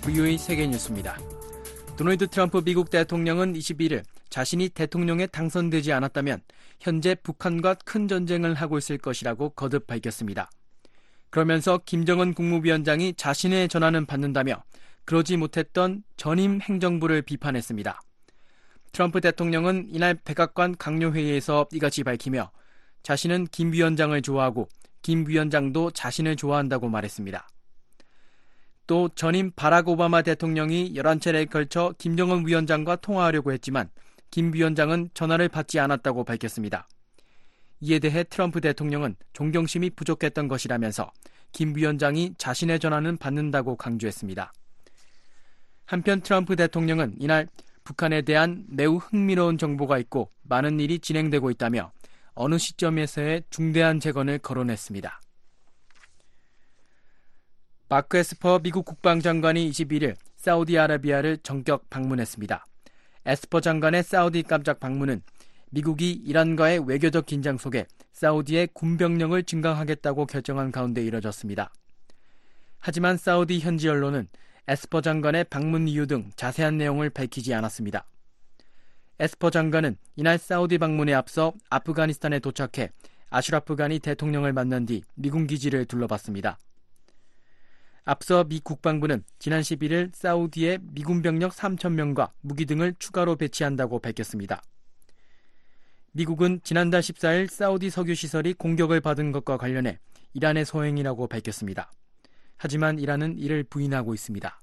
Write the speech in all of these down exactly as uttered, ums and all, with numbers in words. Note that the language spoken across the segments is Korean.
브이오에이 세계뉴스입니다. 도널드 트럼프 미국 대통령은 이십일일 자신이 대통령에 당선되지 않았다면 현재 북한과 큰 전쟁을 하고 있을 것이라고 거듭 밝혔습니다. 그러면서 김정은 국무위원장이 자신의 전화는 받는다며 그러지 못했던 전임 행정부를 비판했습니다. 트럼프 대통령은 이날 백악관 강요회의에서 이같이 밝히며 자신은 김 위원장을 좋아하고 김 위원장도 자신을 좋아한다고 말했습니다. 또 전임 바락 오바마 대통령이 열한 차례에 걸쳐 김정은 위원장과 통화하려고 했지만 김 위원장은 전화를 받지 않았다고 밝혔습니다. 이에 대해 트럼프 대통령은 존경심이 부족했던 것이라면서 김 위원장이 자신의 전화는 받는다고 강조했습니다. 한편 트럼프 대통령은 이날 북한에 대한 매우 흥미로운 정보가 있고 많은 일이 진행되고 있다며 어느 시점에서의 중대한 재건을 거론했습니다. 마크 에스퍼 미국 국방장관이 이십일일 사우디아라비아를 전격 방문했습니다. 에스퍼 장관의 사우디 깜짝 방문은 미국이 이란과의 외교적 긴장 속에 사우디의 군병력을 증강하겠다고 결정한 가운데 이뤄졌습니다. 하지만 사우디 현지 언론은 에스퍼 장관의 방문 이유 등 자세한 내용을 밝히지 않았습니다. 에스퍼 장관은 이날 사우디 방문에 앞서 아프가니스탄에 도착해 아슈라프 가니 대통령을 만난 뒤 미군 기지를 둘러봤습니다. 앞서 미 국방부는 지난 십일일 사우디에 미군 병력 삼천 명과 무기 등을 추가로 배치한다고 밝혔습니다. 미국은 지난달 십사일 사우디 석유시설이 공격을 받은 것과 관련해 이란의 소행이라고 밝혔습니다. 하지만 이란은 이를 부인하고 있습니다.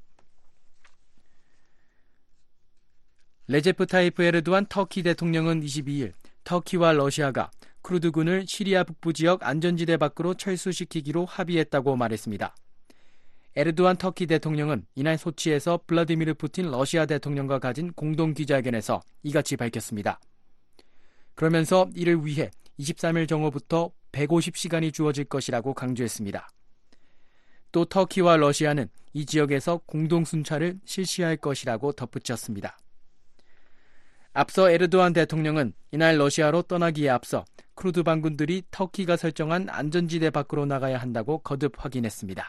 레제프 타이프 에르도안 터키 대통령은 이십이일 터키와 러시아가 쿠르드군을 시리아 북부 지역 안전지대 밖으로 철수시키기로 합의했다고 말했습니다. 에르도안 터키 대통령은 이날 소치에서 블라디미르 푸틴 러시아 대통령과 가진 공동 기자회견에서 이같이 밝혔습니다. 그러면서 이를 위해 이십삼일 정오부터 백오십 시간이 주어질 것이라고 강조했습니다. 또 터키와 러시아는 이 지역에서 공동 순찰을 실시할 것이라고 덧붙였습니다. 앞서 에르도안 대통령은 이날 러시아로 떠나기에 앞서 쿠르드 반군들이 터키가 설정한 안전지대 밖으로 나가야 한다고 거듭 확인했습니다.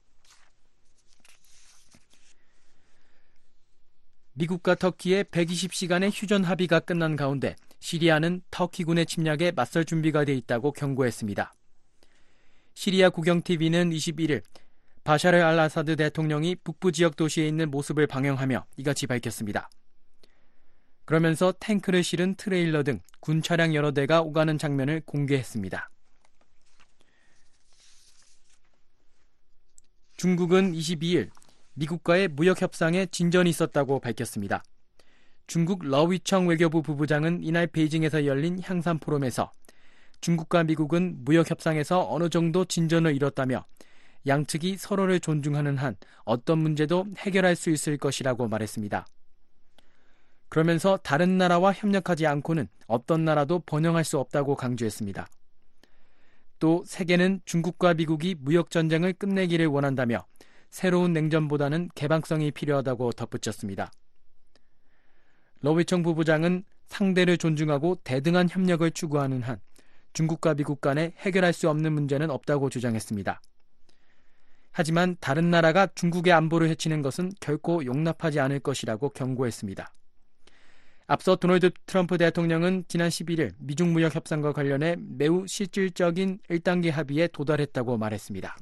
미국과 터키의 백이십 시간의 휴전 합의가 끝난 가운데 시리아는 터키군의 침략에 맞설 준비가 돼 있다고 경고했습니다. 시리아 국영티비는 이십일일 바샤르 알 아사드 대통령이 북부 지역 도시에 있는 모습을 방영하며 이같이 밝혔습니다. 그러면서 탱크를 실은 트레일러 등 군 차량 여러 대가 오가는 장면을 공개했습니다. 중국은 이십이일 미국과의 무역 협상에 진전이 있었다고 밝혔습니다. 중국 러위청 외교부 부부장은 이날 베이징에서 열린 향산 포럼에서 중국과 미국은 무역 협상에서 어느 정도 진전을 이뤘다며 양측이 서로를 존중하는 한 어떤 문제도 해결할 수 있을 것이라고 말했습니다. 그러면서 다른 나라와 협력하지 않고는 어떤 나라도 번영할 수 없다고 강조했습니다. 또 세계는 중국과 미국이 무역 전쟁을 끝내기를 원한다며 새로운 냉전보다는 개방성이 필요하다고 덧붙였습니다. 러위청 부부장은 상대를 존중하고 대등한 협력을 추구하는 한 중국과 미국 간에 해결할 수 없는 문제는 없다고 주장했습니다. 하지만 다른 나라가 중국의 안보를 해치는 것은 결코 용납하지 않을 것이라고 경고했습니다. 앞서 도널드 트럼프 대통령은 지난 십일일 미중 무역 협상과 관련해 매우 실질적인 일 단계 합의에 도달했다고 말했습니다.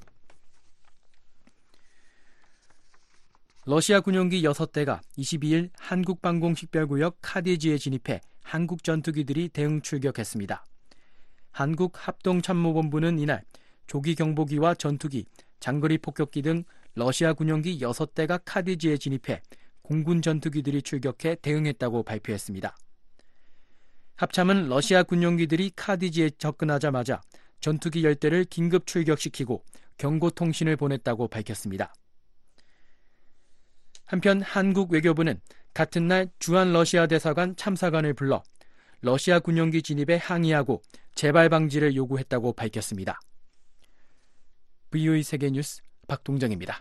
러시아 군용기 여섯 대가 이십이일 한국 방공 식별구역 카디지에 진입해 한국 전투기들이 대응 출격했습니다. 한국 합동참모본부는 이날 조기 경보기와 전투기, 장거리 폭격기 등 러시아 군용기 여섯 대가 카디지에 진입해 공군 전투기들이 출격해 대응했다고 발표했습니다. 합참은 러시아 군용기들이 카디지에 접근하자마자 전투기 열 대를 긴급 출격시키고 경고통신을 보냈다고 밝혔습니다. 한편 한국 외교부는 같은 날 주한 러시아 대사관 참사관을 불러 러시아 군용기 진입에 항의하고 재발 방지를 요구했다고 밝혔습니다. 브이오에이 세계뉴스 박동정입니다.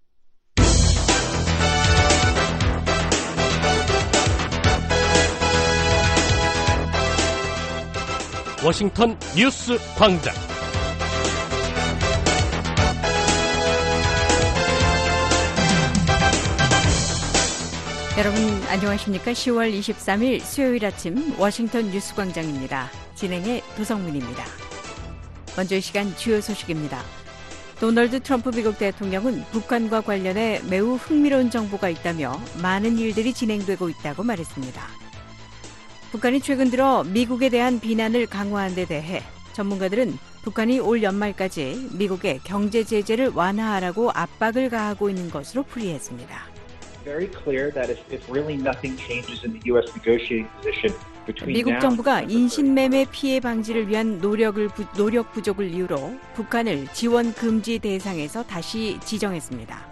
워싱턴 뉴스 광장. 여러분 안녕하십니까? 시월 이십삼일 수요일 아침 워싱턴 뉴스광장입니다. 진행의 도성문입니다. 먼저 이 시간 주요 소식입니다. 도널드 트럼프 미국 대통령은 북한과 관련해 매우 흥미로운 정보가 있다며 많은 일들이 진행되고 있다고 말했습니다. 북한이 최근 들어 미국에 대한 비난을 강화한 데 대해 전문가들은 북한이 올 연말까지 미국의 경제 제재를 완화하라고 압박을 가하고 있는 것으로 풀이했습니다. 미국 정부가 인신매매 피해 방지를 위한 노력을 부, 노력 부족을 이유로 북한을 지원 금지 대상에서 다시 지정했습니다.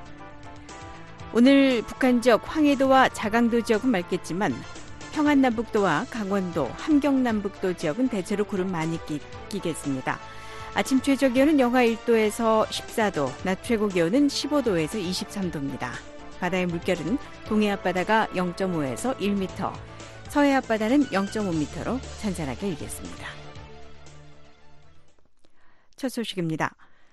오늘 북한 지역 황해도와 자강도 지역은 맑겠지만 평안남북도와 강원도, 함경남북도 지역은 대체로 구름 많이 끼, 끼겠습니다. 아침 최저 기온은 영하 일 도에서 십사 도, 낮 최고 기온은 십오 도에서 이십삼 도입니다. 바다의 물결은 동해 앞바다가 영 점 오에서 일 미터, 서해 앞바다는 영 점 오 미터로 잔잔하게 일겠습니다. 첫 소식입니다.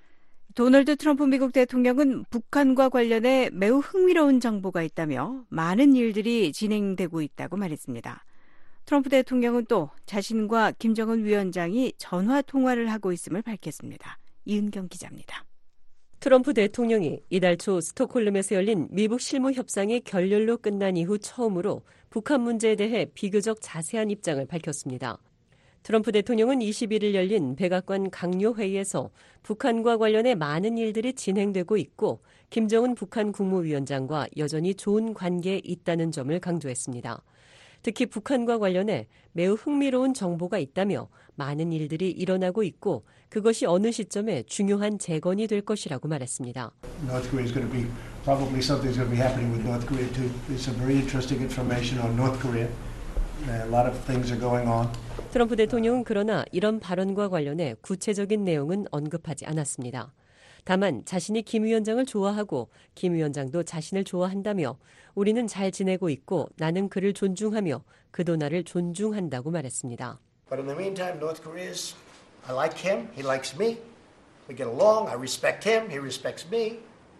도널드 트럼프 미국 대통령은 북한과 관련해 매우 흥미로운 정보가 있다며 많은 일들이 진행되고 있다고 말했습니다. 트럼프 대통령은 또 자신과 김정은 위원장이 전화 통화를 하고 있음을 밝혔습니다. 이은경 기자입니다. 트럼프 대통령이 이달 초 스톡홀름에서 열린 미북 실무 협상이 결렬로 끝난 이후 처음으로 북한 문제에 대해 비교적 자세한 입장을 밝혔습니다. 트럼프 대통령은 이십일일 열린 백악관 강요 회의에서 북한과 관련해 많은 일들이 진행되고 있고 김정은 북한 국무위원장과 여전히 좋은 관계에 있다는 점을 강조했습니다. 특히 북한과 관련해 매우 흥미로운 정보가 있다며 많은 일들이 일어나고 있고 그것이 어느 시점에 중요한 재건이 될 것이라고 말했습니다. North Korea is going to be probably something's going to be happening with North Korea too. There's some very interesting information on North Korea. A lot of things are going on. 트럼프 대통령은 그러나 이런 발언과 관련해 구체적인 내용은 언급하지 않았습니다. 다만 자신이 김 위원장을 좋아하고 김 위원장도 자신을 좋아한다며 우리는 잘 지내고 있고 나는 그를 존중하며 그도 나를 존중한다고 말했습니다. But in the meantime, North Korea is, I like him, he likes me. We get along, I respect him, he respects me.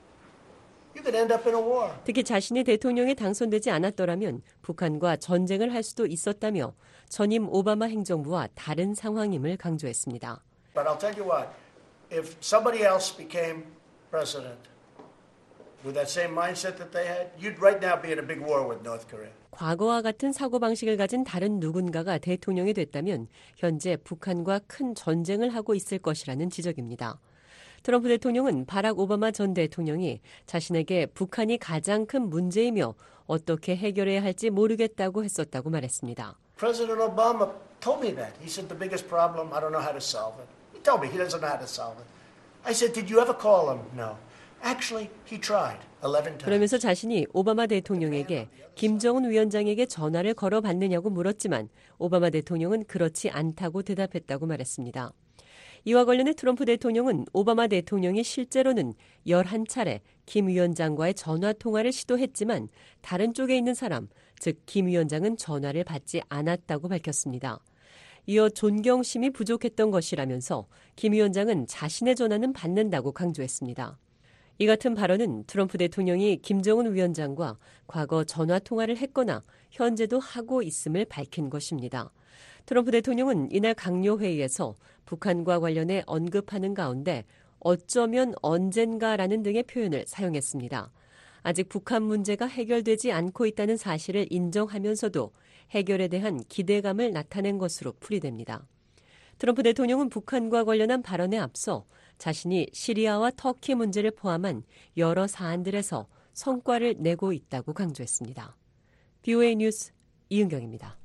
You could end up in a war. 특히 자신이 대통령에 당선되지 않았더라면 북한과 전쟁을 할 수도 있었다며 전임 오바마 행정부와 다른 상황임을 강조했습니다. But I'll tell you what, if somebody else became president with that same mindset that they had, you'd right now be in a big war with North Korea. 과거와 같은 사고방식을 가진 다른 누군가가 대통령이 됐다면 현재 북한과 큰 전쟁을 하고 있을 것이라는 지적입니다. 트럼프 대통령은 바락 오바마 전 대통령이 자신에게 북한이 가장 큰 문제이며 어떻게 해결해야 할지 모르겠다고 했었다고 말했습니다. President Obama told me that. He said the biggest problem, I don't know how to solve it. He told me he doesn't know how to solve it. I said, did you ever call him? No. Actually, he tried eleven times. 그러면서 자신이 오바마 대통령에게 김정은 위원장에게 전화를 걸어봤느냐고 물었지만 오바마 대통령은 그렇지 않다고 대답했다고 말했습니다. 이와 관련해 트럼프 대통령은 오바마 대통령이 실제로는 열한 차례 김 위원장과의 전화 통화를 시도했지만 다른 쪽에 있는 사람, 즉 김 위원장은 전화를 받지 않았다고 밝혔습니다. 이어 존경심이 부족했던 것이라면서 김 위원장은 자신의 전화는 받는다고 강조했습니다. 이 같은 발언은 트럼프 대통령이 김정은 위원장과 과거 전화 통화를 했거나 현재도 하고 있음을 밝힌 것입니다. 트럼프 대통령은 이날 강요 회의에서 북한과 관련해 언급하는 가운데 어쩌면 언젠가라는 등의 표현을 사용했습니다. 아직 북한 문제가 해결되지 않고 있다는 사실을 인정하면서도 해결에 대한 기대감을 나타낸 것으로 풀이됩니다. 트럼프 대통령은 북한과 관련한 발언에 앞서 자신이 시리아와 터키 문제를 포함한 여러 사안들에서 성과를 내고 있다고 강조했습니다. 비오에이 뉴스 이은경입니다.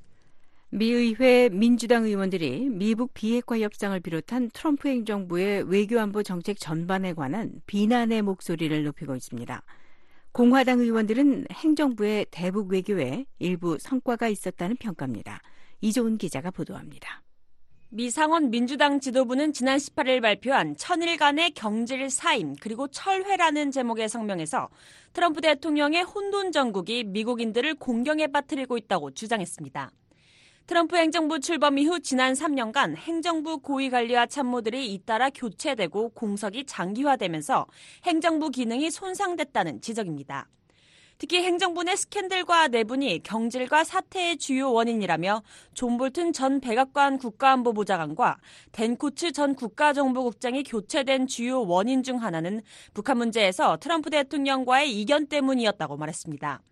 미의회 민주당 의원들이 미북 비핵화 협상을 비롯한 트럼프 행정부의 외교안보 정책 전반에 관한 비난의 목소리를 높이고 있습니다. 공화당 의원들은 행정부의 대북 외교에 일부 성과가 있었다는 평가입니다. 이조은 기자가 보도합니다. 미 상원 민주당 지도부는 지난 십팔일 발표한 천일간의 경질 사임 그리고 철회라는 제목의 성명에서 트럼프 대통령의 혼돈 정국이 미국인들을 공경에 빠뜨리고 있다고 주장했습니다. 트럼프 행정부 출범 이후 지난 삼 년간 행정부 고위관리와 참모들이 잇따라 교체되고 공석이 장기화되면서 행정부 기능이 손상됐다는 지적입니다. 특히 행정부 내 스캔들과 내분이 경질과 사태의 주요 원인이라며 존 볼튼 전 백악관 국가안보보좌관과 댄 코츠 전 국가정보국장이 교체된 주요 원인 중 하나는 북한 문제에서 트럼프 대통령과의 이견 때문이었다고 말했습니다.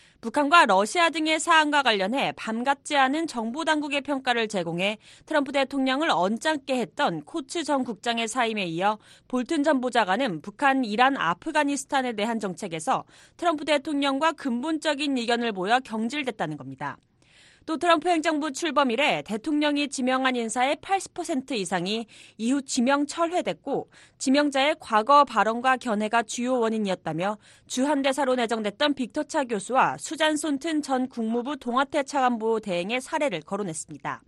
북한과 러시아 등의 사안과 관련해 반갑지 않은 정보당국의 평가를 제공해 트럼프 대통령을 언짢게 했던 코츠 전 국장의 사임에 이어 볼튼 전 보좌관은 북한, 이란, 아프가니스탄에 대한 정책에서 트럼프 대통령과 근본적인 이견을 보여 경질됐다는 겁니다. 또 트럼프 행정부 출범 이래 대통령이 지명한 인사의 팔십 퍼센트 이상이 이후 지명 철회됐고 지명자의 과거 발언과 견해가 주요 원인이었다며 주한대사로 내정됐던 빅터 차 교수와 수잔 손튼 전 국무부 동아태 차관보 대행의 사례를 거론했습니다.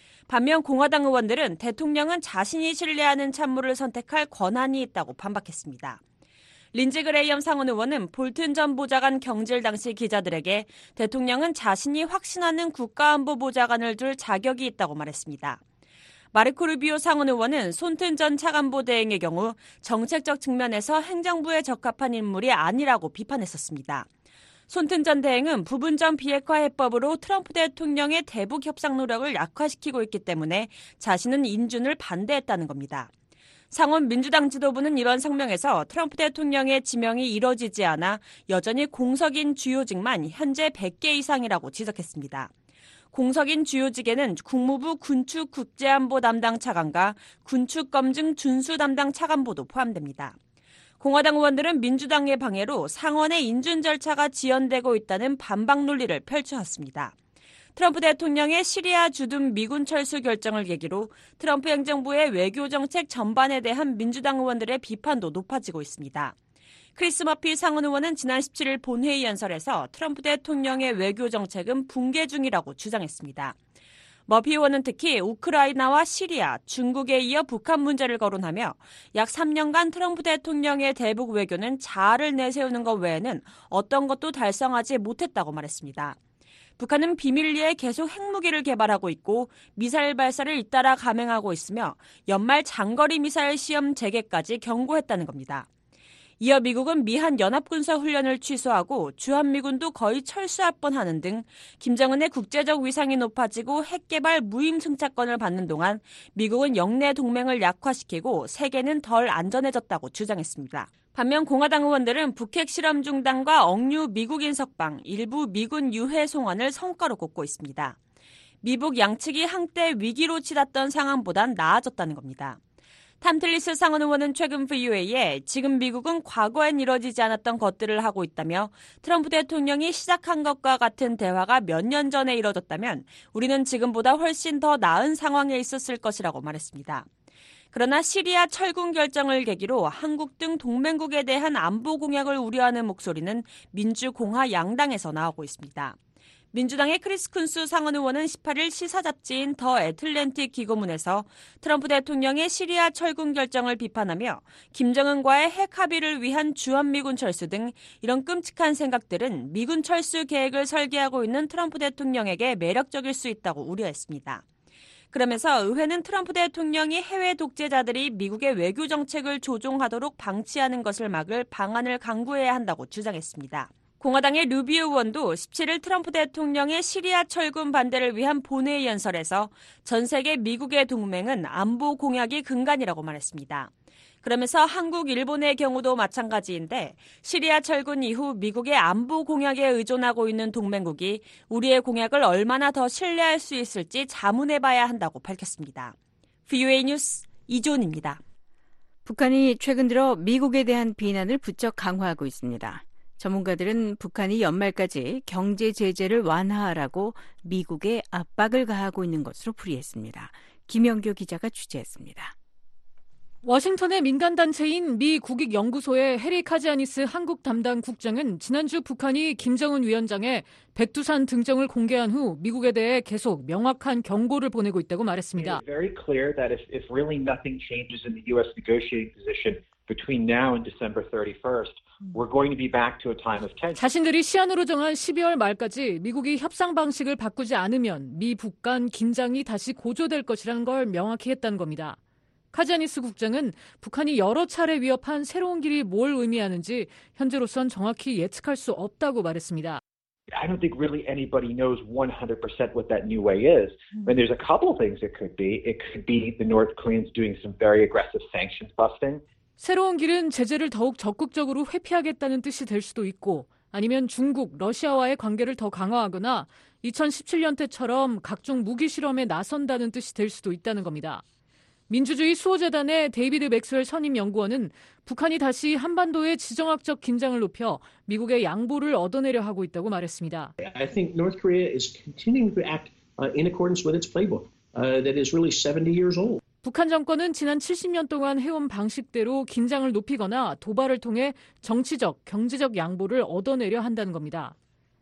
반면 공화당 의원들은 대통령은 자신이 신뢰하는 참모를 선택할 권한이 있다고 반박했습니다. 린지 그레이엄 상원 의원은 볼튼 전 보좌관 경질 당시 기자들에게 대통령은 자신이 확신하는 국가안보보좌관을 둘 자격이 있다고 말했습니다. 마르코 루비오 상원 의원은 손튼 전 차관보 대행의 경우 정책적 측면에서 행정부에 적합한 인물이 아니라고 비판했었습니다. 손튼 전 대행은 부분적 비핵화 해법으로 트럼프 대통령의 대북 협상 노력을 약화시키고 있기 때문에 자신은 인준을 반대했다는 겁니다. 상원 민주당 지도부는 이런 성명에서 트럼프 대통령의 지명이 이뤄지지 않아 여전히 공석인 주요직만 현재 백 개 이상이라고 지적했습니다. 공석인 주요직에는 국무부 군축 국제안보 담당 차관과 군축 검증 준수 담당 차관보도 포함됩니다. 공화당 의원들은 민주당의 방해로 상원의 인준 절차가 지연되고 있다는 반박 논리를 펼쳐왔습니다. 트럼프 대통령의 시리아 주둔 미군 철수 결정을 계기로 트럼프 행정부의 외교정책 전반에 대한 민주당 의원들의 비판도 높아지고 있습니다. 크리스 머피 상원 의원은 지난 십칠 일 본회의 연설에서 트럼프 대통령의 외교정책은 붕괴 중이라고 주장했습니다. 머피 의원은 특히 우크라이나와 시리아, 중국에 이어 북한 문제를 거론하며 약 삼 년간 트럼프 대통령의 대북 외교는 자아를 내세우는 것 외에는 어떤 것도 달성하지 못했다고 말했습니다. 북한은 비밀리에 계속 핵무기를 개발하고 있고 미사일 발사를 잇따라 감행하고 있으며 연말 장거리 미사일 시험 재개까지 경고했다는 겁니다. 이어 미국은 미한 연합군사훈련을 취소하고 주한미군도 거의 철수할 뻔하는 등 김정은의 국제적 위상이 높아지고 핵개발 무임 승차권을 받는 동안 미국은 영내 동맹을 약화시키고 세계는 덜 안전해졌다고 주장했습니다. 반면 공화당 의원들은 북핵 실험 중단과 억류 미국인 석방, 일부 미군 유해 송환을 성과로 꼽고 있습니다. 미북 양측이 한때 위기로 치닫던 상황보단 나아졌다는 겁니다. 탐틀리스 상원 의원은 최근 브이오에이에 지금 미국은 과거엔 이뤄지지 않았던 것들을 하고 있다며 트럼프 대통령이 시작한 것과 같은 대화가 몇 년 전에 이뤄졌다면 우리는 지금보다 훨씬 더 나은 상황에 있었을 것이라고 말했습니다. 그러나 시리아 철군 결정을 계기로 한국 등 동맹국에 대한 안보 공약을 우려하는 목소리는 민주공화 양당에서 나오고 있습니다. 민주당의 크리스 쿤스 상원 의원은 십팔 일 시사 잡지인 더 애틀랜틱 기고문에서 트럼프 대통령의 시리아 철군 결정을 비판하며 김정은과의 핵 합의를 위한 주한미군 철수 등 이런 끔찍한 생각들은 미군 철수 계획을 설계하고 있는 트럼프 대통령에게 매력적일 수 있다고 우려했습니다. 그러면서 의회는 트럼프 대통령이 해외 독재자들이 미국의 외교 정책을 조종하도록 방치하는 것을 막을 방안을 강구해야 한다고 주장했습니다. 공화당의 루비오 의원도 십칠 일 트럼프 대통령의 시리아 철군 반대를 위한 본회의 연설에서 전 세계 미국의 동맹은 안보 공약이 근간이라고 말했습니다. 그러면서 한국, 일본의 경우도 마찬가지인데 시리아 철군 이후 미국의 안보 공약에 의존하고 있는 동맹국이 우리의 공약을 얼마나 더 신뢰할 수 있을지 자문해봐야 한다고 밝혔습니다. 브이오에이 뉴스 이존입니다. 북한이 최근 들어 미국에 대한 비난을 부쩍 강화하고 있습니다. 전문가들은 북한이 연말까지 경제 제재를 완화하라고 미국에 압박을 가하고 있는 것으로 풀이했습니다. 김영교 기자가 취재했습니다. 워싱턴의 민간단체인 미 국익연구소의 해리 카지아니스 한국 담당 국장은 지난주 북한이 김정은 위원장의 백두산 등정을 공개한 후 미국에 대해 계속 명확한 경고를 보내고 있다고 말했습니다. It's very clear that if, if really nothing changes in the U S negotiating position between now and December thirty-first, we're going to be back to a time of tension. 자신들이 시한으로 정한 십이월 말까지 미국이 협상 방식을 바꾸지 않으면 미 북 간 긴장이 다시 고조될 것이라는 걸 명확히 했다는 겁니다. 카지아니스 국장은 북한이 여러 차례 위협한 새로운 길이 뭘 의미하는지 현재로선 정확히 예측할 수 없다고 말했습니다. I don't think really anybody knows one hundred percent what that new way is. I mean, there's a couple of things it could be. It could be the North Koreans doing some very aggressive sanctions busting. 새로운 길은 제재를 더욱 적극적으로 회피하겠다는 뜻이 될 수도 있고 아니면 중국, 러시아와의 관계를 더 강화하거나 이천십칠 년 때처럼 각종 무기 실험에 나선다는 뜻이 될 수도 있다는 겁니다. 민주주의 수호재단의 데이비드 맥스웰 선임 연구원은 북한이 다시 한반도의 지정학적 긴장을 높여 미국의 양보를 얻어내려 하고 있다고 말했습니다. I think North Korea is continuing to act in accordance with its playbook that is really seventy years old. 북한 정권은 지난 칠십 년 동안 해온 방식대로 긴장을 높이거나 도발을 통해 정치적, 경제적 양보를 얻어내려 한다는 겁니다.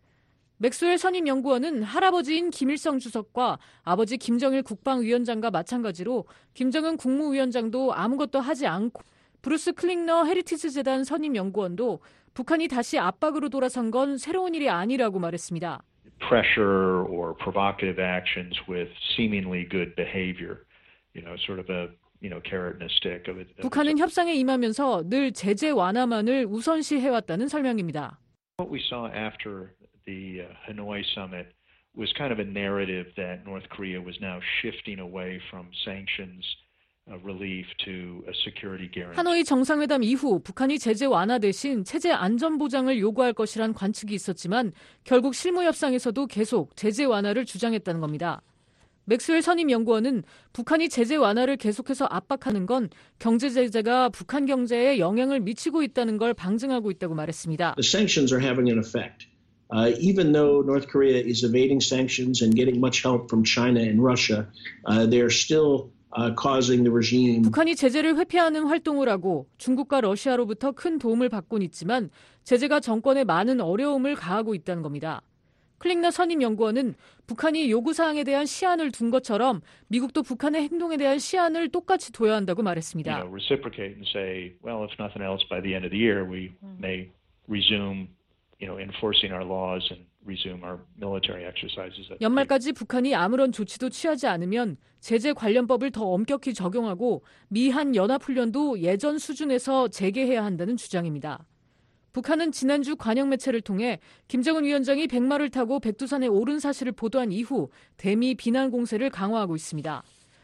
맥스웰 선임 연구원은 할아버지인 김일성 주석과 아버지 김정일 국방위원장과 마찬가지로 김정은 국무위원장도 아무것도 하지 않고 브루스 클링너 헤리티지 재단 선임 연구원도 북한이 다시 압박으로 돌아선 건 새로운 일이 아니라고 말했습니다. Pressure or provocative actions with seemingly good behavior. You know, sort of a, you know, carrot and a stick of it. 북한은 협상에 임하면서 늘 제재 완화만을 우선시해왔다는 설명입니다. What we saw after the uh, Hanoi summit was kind of a narrative that North Korea was now shifting away from sanctions uh, relief to a security guarantee. 하노이 정상회담 이후 북한이 제재 완화 대신 체제 안전 보장을 요구할 것이란 관측이 있었지만 결국 실무 협상에서도 계속 제재 완화를 주장했다는 겁니다. 맥스웰 선임 연구원은 북한이 제재 완화를 계속해서 압박하는 건 경제 제재가 북한 경제에 영향을 미치고 있다는 걸 방증하고 있다고 말했습니다. The sanctions are having an effect. Uh, even though North Korea is evading sanctions and getting much help from China and Russia, uh, they're still uh, causing the regime. 북한이 제재를 회피하는 활동을 하고 중국과 러시아로부터 큰 도움을 받곤 있지만 제재가 정권에 많은 어려움을 가하고 있다는 겁니다. 클링너 선임 연구원은 북한이 요구사항에 대한 시한을 둔 것처럼 미국도 북한의 행동에 대한 시한을 똑같이 둬야 한다고 말했습니다. You know, reciprocate and say, well, if nothing else, by the end of the year, we may resume, you know, enforcing our laws and resume our military exercises. 연말까지 북한이 아무런 조치도 취하지 않으면 제재 관련법을 더 엄격히 적용하고 미한 연합훈련도 예전 수준에서 재개해야 한다는 주장입니다. 북한은 지난주 관영 매체를 통해 김정은 위원장이 백마를 타고 백두산에 오른 사실을 보도한 이후 대미 비난 공세를 강화하고 있습니다.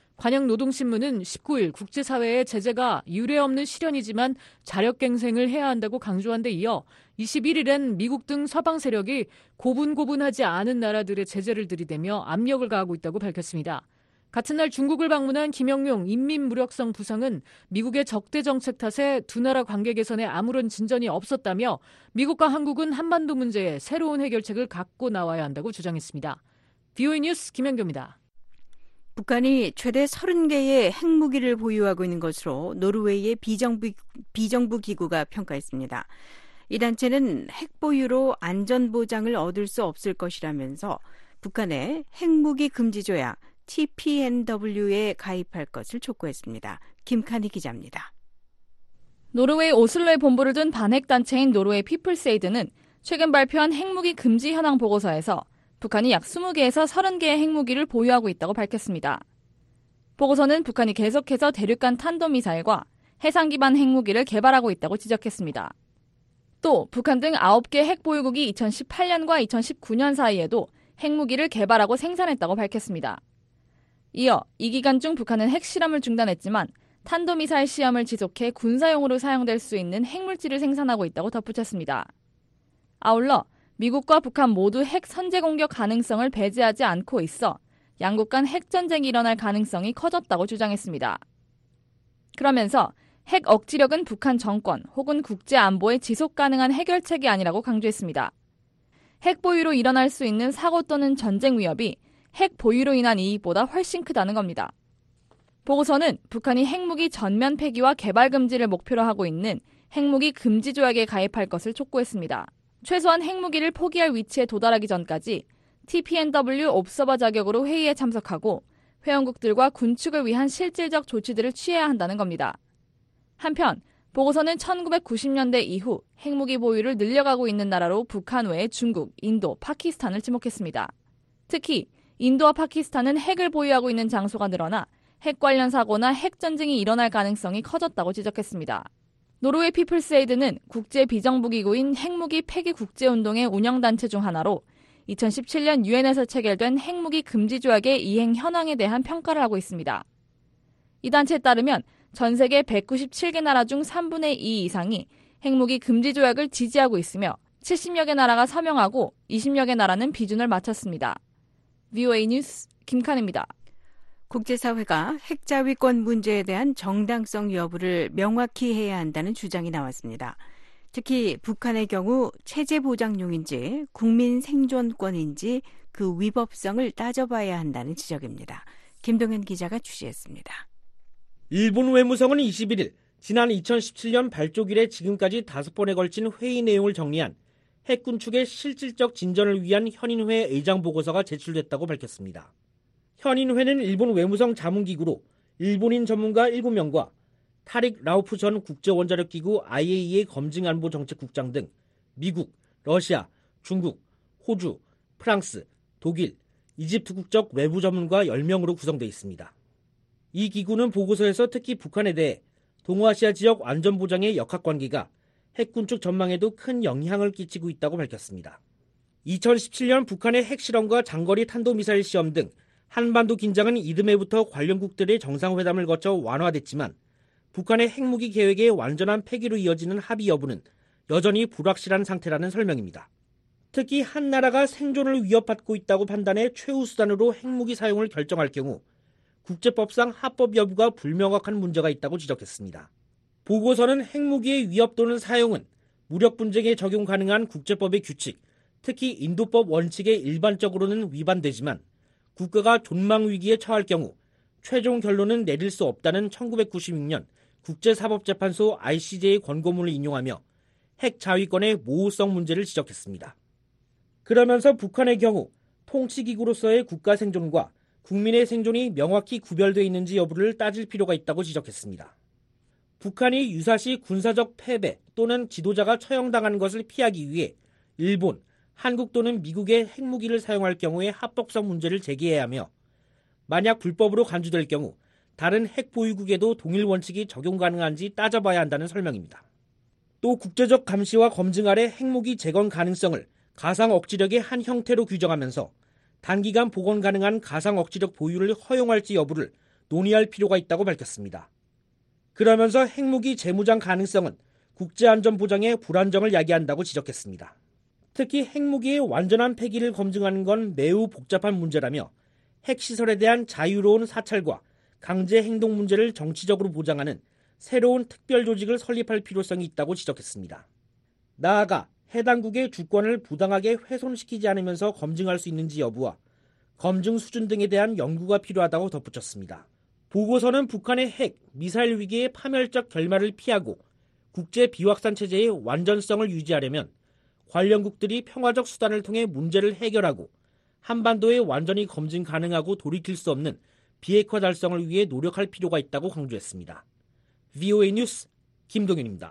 관영노동신문은 십구 일 국제사회의 제재가 유례없는 실현이지만 자력갱생을 해야 한다고 강조한 데 이어 이십일 일엔 미국 등 서방 세력이 고분고분하지 않은 나라들의 제재를 들이대며 압력을 가하고 있다고 밝혔습니다. 같은 날 중국을 방문한 김영용 인민무력성 부상은 미국의 적대 정책 탓에 두 나라 관계 개선에 아무런 진전이 없었다며 미국과 한국은 한반도 문제에 새로운 해결책을 갖고 나와야 한다고 주장했습니다. 브이오에이 뉴스 김현교입니다. 북한이 최대 서른 개의 핵무기를 보유하고 있는 것으로 노르웨이의 비정부, 비정부 기구가 평가했습니다. 이 단체는 핵 보유로 안전보장을 얻을 수 없을 것이라면서 북한의 핵무기 금지 조약 티피엔더블유에 가입할 것을 촉구했습니다. 김칸희 기자입니다. 노르웨이 오슬로에 본부를 둔 반핵 단체인 노르웨이 피플세이드는 최근 발표한 핵무기 금지 현황 보고서에서 북한이 약 스무 개에서 서른 개의 핵무기를 보유하고 있다고 밝혔습니다. 보고서는 북한이 계속해서 대륙간 탄도미사일과 해상 기반 핵무기를 개발하고 있다고 지적했습니다. 또 북한 등 아홉 개 핵 보유국이 이천십팔 년과 이천십구 년 사이에도 핵무기를 개발하고 생산했다고 밝혔습니다. 이어 이 기간 중 북한은 핵실험을 중단했지만 탄도미사일 시험을 지속해 군사용으로 사용될 수 있는 핵물질을 생산하고 있다고 덧붙였습니다. 아울러 미국과 북한 모두 핵 선제 공격 가능성을 배제하지 않고 있어 양국 간 핵전쟁이 일어날 가능성이 커졌다고 주장했습니다. 그러면서 핵 억지력은 북한 정권 혹은 국제안보의 지속 가능한 해결책이 아니라고 강조했습니다. 핵 보유로 일어날 수 있는 사고 또는 전쟁 위협이 핵 보유로 인한 이익보다 훨씬 크다는 겁니다. 보고서는 북한이 핵무기 전면 폐기와 개발 금지를 목표로 하고 있는 핵무기 금지 조약에 가입할 것을 촉구했습니다. 최소한 핵무기를 포기할 위치에 도달하기 전까지 티피엔더블유 옵서버 자격으로 회의에 참석하고 회원국들과 군축을 위한 실질적 조치들을 취해야 한다는 겁니다. 한편 보고서는 천구백구십 년대 이후 핵무기 보유를 늘려가고 있는 나라로 북한 외에 중국, 인도, 파키스탄을 지목했습니다. 특히 인도와 파키스탄은 핵을 보유하고 있는 장소가 늘어나 핵 관련 사고나 핵 전쟁이 일어날 가능성이 커졌다고 지적했습니다. 노르웨이 피플스에이드는 국제 비정부기구인 핵무기 폐기 국제운동의 운영단체 중 하나로 이천십칠 년 유엔에서 체결된 핵무기 금지 조약의 이행 현황에 대한 평가를 하고 있습니다. 이 단체에 따르면 전 세계 백구십칠 개 나라 중 삼분의 이 이상이 핵무기 금지 조약을 지지하고 있으며 칠십여 개 나라가 서명하고 이십여 개 나라는 비준을 마쳤습니다. 브이오에이 뉴스 김칸입니다. 국제사회가 핵자위권 문제에 대한 정당성 여부를 명확히 해야 한다는 주장이 나왔습니다. 특히 북한의 경우 체제 보장용인지 국민 생존권인지 그 위법성을 따져봐야 한다는 지적입니다. 김동현 기자가 취재했습니다. 일본 외무성은 이십일 일 지난 이천십칠 년 발족 이래 지금까지 다섯 번에 걸친 회의 내용을 정리한 핵군 축의 실질적 진전을 위한 현인회 의장 보고서가 제출됐다고 밝혔습니다. 현인회는 일본 외무성 자문기구로 일본인 전문가 일곱 명과 타릭 라우프 전 국제원자력기구 아이에이이에이 검증안보정책국장 등 미국, 러시아, 중국, 호주, 프랑스, 독일, 이집트 국적 외부 전문가 열 명으로 구성되어 있습니다. 이 기구는 보고서에서 특히 북한에 대해 동아시아 지역 안전보장의 역학관계가 핵군축 전망에도 큰 영향을 끼치고 있다고 밝혔습니다. 이천십칠 년 북한의 핵실험과 장거리 탄도미사일 시험 등 한반도 긴장은 이듬해부터 관련국들의 정상회담을 거쳐 완화됐지만 북한의 핵무기 계획의 완전한 폐기로 이어지는 합의 여부는 여전히 불확실한 상태라는 설명입니다. 특히 한 나라가 생존을 위협받고 있다고 판단해 최후 수단으로 핵무기 사용을 결정할 경우 국제법상 합법 여부가 불명확한 문제가 있다고 지적했습니다. 보고서는 핵무기의 위협 또는 사용은 무력 분쟁에 적용 가능한 국제법의 규칙, 특히 인도법 원칙에 일반적으로는 위반되지만 국가가 존망 위기에 처할 경우 최종 결론은 내릴 수 없다는 천구백구십육 년 국제사법재판소 아이씨제이의 권고문을 인용하며 핵 자위권의 모호성 문제를 지적했습니다. 그러면서 북한의 경우 통치기구로서의 국가 생존과 국민의 생존이 명확히 구별되어 있는지 여부를 따질 필요가 있다고 지적했습니다. 북한이 유사시 군사적 패배 또는 지도자가 처형당하는 것을 피하기 위해 일본, 한국 또는 미국의 핵무기를 사용할 경우의 합법성 문제를 제기해야 하며 만약 불법으로 간주될 경우 다른 핵 보유국에도 동일 원칙이 적용 가능한지 따져봐야 한다는 설명입니다. 또 국제적 감시와 검증 아래 핵무기 재건 가능성을 가상 억지력의 한 형태로 규정하면서 단기간 복원 가능한 가상 억지력 보유를 허용할지 여부를 논의할 필요가 있다고 밝혔습니다. 그러면서 핵무기 재무장 가능성은 국제안전보장의 불안정을 야기한다고 지적했습니다. 특히 핵무기의 완전한 폐기를 검증하는 건 매우 복잡한 문제라며 핵시설에 대한 자유로운 사찰과 강제 행동 문제를 정치적으로 보장하는 새로운 특별 조직을 설립할 필요성이 있다고 지적했습니다. 나아가 해당국의 주권을 부당하게 훼손시키지 않으면서 검증할 수 있는지 여부와 검증 수준 등에 대한 연구가 필요하다고 덧붙였습니다. 보고서는 북한의 핵, 미사일 위기의 파멸적 결말을 피하고 국제 비확산 체제의 완전성을 유지하려면 관련국들이 평화적 수단을 통해 문제를 해결하고 한반도에 완전히 검증 가능하고 돌이킬 수 없는 비핵화 달성을 위해 노력할 필요가 있다고 강조했습니다. 브이오에이 뉴스 김동윤입니다.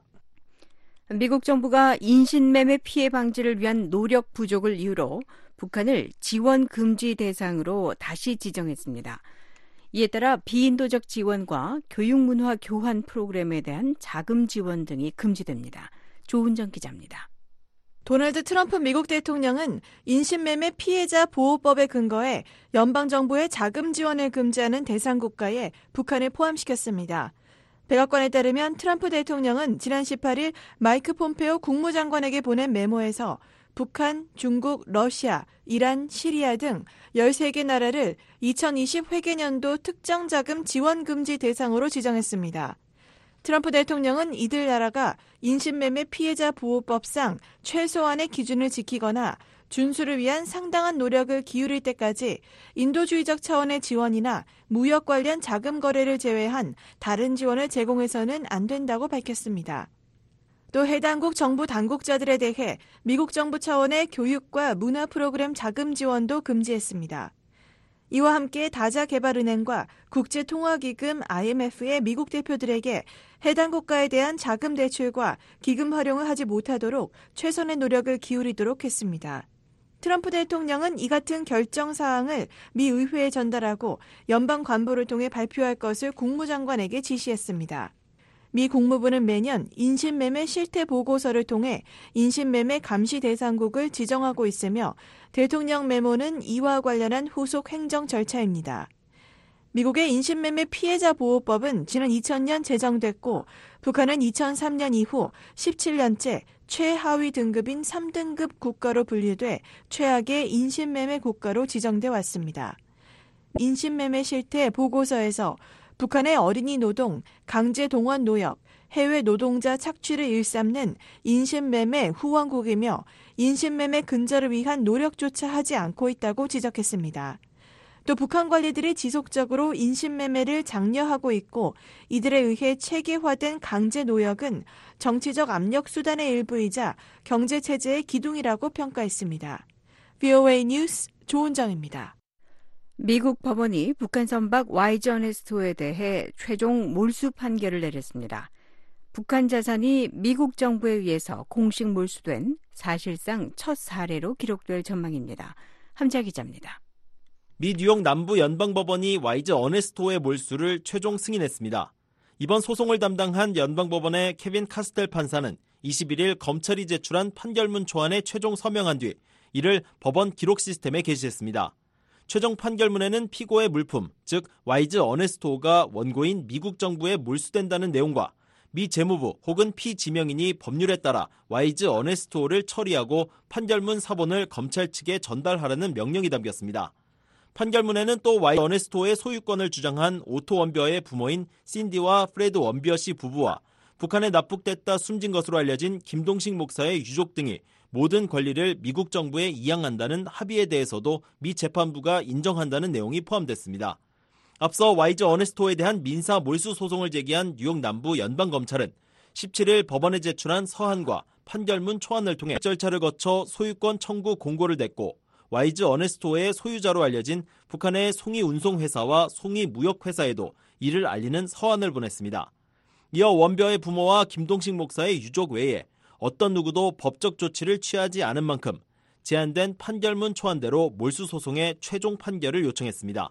미국 정부가 인신매매 피해 방지를 위한 노력 부족을 이유로 북한을 지원 금지 대상으로 다시 지정했습니다. 이에 따라 비인도적 지원과 교육문화 교환 프로그램에 대한 자금 지원 등이 금지됩니다. 조은정 기자입니다. 도널드 트럼프 미국 대통령은 인신매매 피해자 보호법에 근거해 연방정부의 자금 지원을 금지하는 대상 국가에 북한을 포함시켰습니다. 백악관에 따르면 트럼프 대통령은 지난 십팔 일 마이크 폼페오 국무장관에게 보낸 메모에서 북한, 중국, 러시아, 이란, 시리아 등 열세 개 나라를 이천이십 회계년도 특정 자금 지원 금지 대상으로 지정했습니다. 트럼프 대통령은 이들 나라가 인신매매 피해자 보호법상 최소한의 기준을 지키거나 준수를 위한 상당한 노력을 기울일 때까지 인도주의적 차원의 지원이나 무역 관련 자금 거래를 제외한 다른 지원을 제공해서는 안 된다고 밝혔습니다. 또 해당국 정부 당국자들에 대해 미국 정부 차원의 교육과 문화 프로그램 자금 지원도 금지했습니다. 이와 함께 다자개발은행과 국제통화기금 아이엠에프의 미국 대표들에게 해당 국가에 대한 자금 대출과 기금 활용을 하지 못하도록 최선의 노력을 기울이도록 했습니다. 트럼프 대통령은 이 같은 결정 사항을 미 의회에 전달하고 연방 관보를 통해 발표할 것을 국무장관에게 지시했습니다. 미 국무부는 매년 인신매매 실태 보고서를 통해 인신매매 감시 대상국을 지정하고 있으며 대통령 메모는 이와 관련한 후속 행정 절차입니다. 미국의 인신매매 피해자 보호법은 지난 이천 년 제정됐고 북한은 이천삼 년 이후 십칠 년째 최하위 등급인 삼 등급 국가로 분류돼 최악의 인신매매 국가로 지정돼 왔습니다. 인신매매 실태 보고서에서 북한의 어린이 노동, 강제 동원 노역, 해외 노동자 착취를 일삼는 인신매매 후원국이며 인신매매 근절을 위한 노력조차 하지 않고 있다고 지적했습니다. 또 북한 관리들이 지속적으로 인신매매를 장려하고 있고 이들에 의해 체계화된 강제 노역은 정치적 압력 수단의 일부이자 경제체제의 기둥이라고 평가했습니다. 브이오에이 뉴스 조은정입니다. 미국 법원이 북한 선박 와이즈 어네스토에 대해 최종 몰수 판결을 내렸습니다. 북한 자산이 미국 정부에 의해서 공식 몰수된 사실상 첫 사례로 기록될 전망입니다. 함자 기자입니다. 미 뉴욕 남부 연방법원이 와이즈 어네스토의 몰수를 최종 승인했습니다. 이번 소송을 담당한 연방법원의 케빈 카스텔 판사는 이십일 일 검찰이 제출한 판결문 초안에 최종 서명한 뒤 이를 법원 기록 시스템에 게시했습니다. 최종 판결문에는 피고의 물품, 즉 와이즈 어네스토가 원고인 미국 정부에 몰수된다는 내용과 미 재무부 혹은 피지명인이 법률에 따라 와이즈 어네스토를 처리하고 판결문 사본을 검찰 측에 전달하라는 명령이 담겼습니다. 판결문에는 또 와이즈 어네스토의 소유권을 주장한 오토 원벼의 부모인 신디와 프레드 원벼 씨 부부와 북한에 납북됐다 숨진 것으로 알려진 김동식 목사의 유족 등이 모든 권리를 미국 정부에 이양한다는 합의에 대해서도 미 재판부가 인정한다는 내용이 포함됐습니다. 앞서 와이즈 어네스토에 대한 민사 몰수 소송을 제기한 뉴욕 남부 연방검찰은 십칠 일 법원에 제출한 서한과 판결문 초안을 통해 절차를 거쳐 소유권 청구 공고를 냈고 와이즈 어네스토의 소유자로 알려진 북한의 송이 운송회사와 송이 무역회사에도 이를 알리는 서한을 보냈습니다. 이어 원벼의 부모와 김동식 목사의 유족 외에 어떤 누구도 법적 조치를 취하지 않은 만큼 제한된 판결문 초안대로 몰수 소송의 최종 판결을 요청했습니다.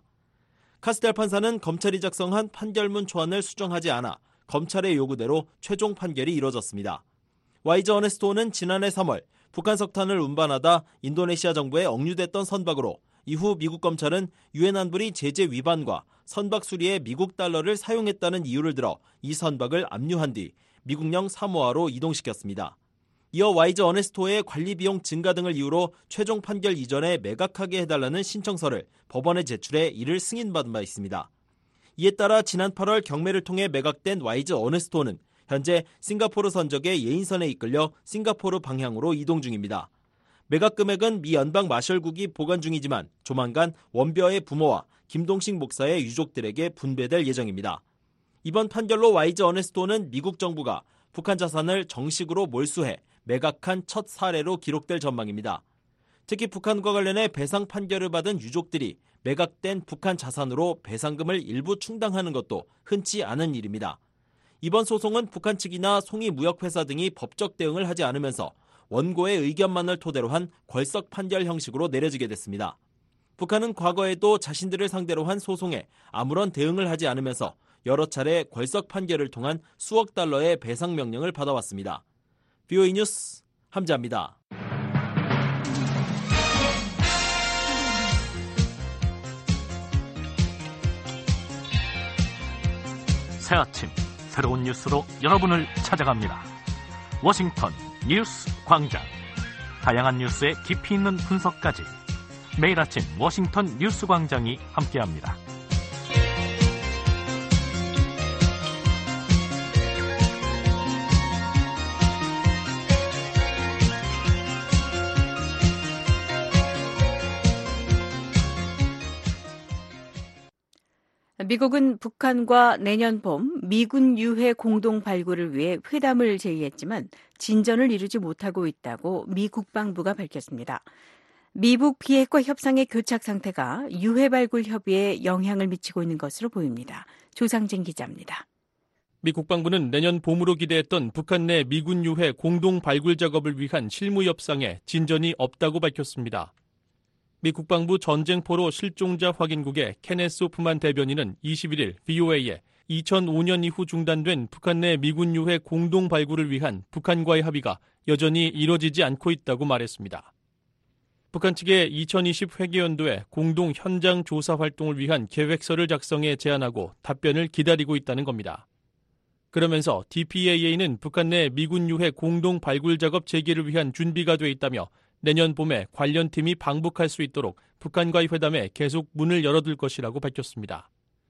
카스텔 판사는 검찰이 작성한 판결문 초안을 수정하지 않아 검찰의 요구대로 최종 판결이 이뤄졌습니다. 와이즈 어네스토는 지난해 삼월 북한 석탄을 운반하다 인도네시아 정부에 억류됐던 선박으로 이후 미국 검찰은 유엔 안보리 제재 위반과 선박 수리에 미국 달러를 사용했다는 이유를 들어 이 선박을 압류한 뒤 미국령 사모아로 이동시켰습니다. 이어 와이즈 어네스토의 관리 비용 증가 등을 이유로 최종 판결 이전에 매각하게 해달라는 신청서를 법원에 제출해 이를 승인받은 바 있습니다. 이에 따라 지난 팔월 경매를 통해 매각된 와이즈 어네스토는 현재 싱가포르 선적의 예인선에 이끌려 싱가포르 방향으로 이동 중입니다. 매각 금액은 미 연방 마셜국이 보관 중이지만 조만간 원벼의 부모와 김동식 목사의 유족들에게 분배될 예정입니다. 이번 판결로 와이즈 어네스토는 미국 정부가 북한 자산을 정식으로 몰수해 매각한 첫 사례로 기록될 전망입니다. 특히 북한과 관련해 배상 판결을 받은 유족들이 매각된 북한 자산으로 배상금을 일부 충당하는 것도 흔치 않은 일입니다. 이번 소송은 북한 측이나 송이 무역회사 등이 법적 대응을 하지 않으면서 원고의 의견만을 토대로 한 궐석 판결 형식으로 내려지게 됐습니다. 북한은 과거에도 자신들을 상대로 한 소송에 아무런 대응을 하지 않으면서 여러 차례 궐석 판결을 통한 수억 달러의 배상 명령을 받아왔습니다. 브이오에이 뉴스 함자입니다. 새 아침 새로운 뉴스로 여러분을 찾아갑니다. 워싱턴 뉴스 광장. 다양한 뉴스의 깊이 있는 분석까지 매일 아침 워싱턴 뉴스 광장이 함께합니다. 미국은 북한과 내년 봄 미군 유해 공동 발굴을 위해 회담을 제의했지만 진전을 이루지 못하고 있다고 미 국방부가 밝혔습니다. 미북 비핵화 협상의 교착 상태가 유해 발굴 협의에 영향을 미치고 있는 것으로 보입니다. 조상진 기자입니다. 미 국방부는 내년 봄으로 기대했던 북한 내 미군 유해 공동 발굴 작업을 위한 실무 협상에 진전이 없다고 밝혔습니다. 미 국방부 전쟁포로 실종자 확인국의 케네스 호프만 대변인은 이십일일 브이오에이에 이천오 년 이후 중단된 북한 내 미군 유해 공동 발굴을 위한 북한과의 합의가 여전히 이뤄지지 않고 있다고 말했습니다. 북한 측에 이천이십 회계연도에 공동 현장 조사 활동을 위한 계획서를 작성해 제안하고 답변을 기다리고 있다는 겁니다. 그러면서 디피에이에이는 북한 내 미군 유해 공동 발굴 작업 재개를 위한 준비가 돼 있다며 내년 봄에 관련 팀이 방북할 수 있도록 북한과의 회담에 계속 문을 열어둘 것이라고 밝혔습니다.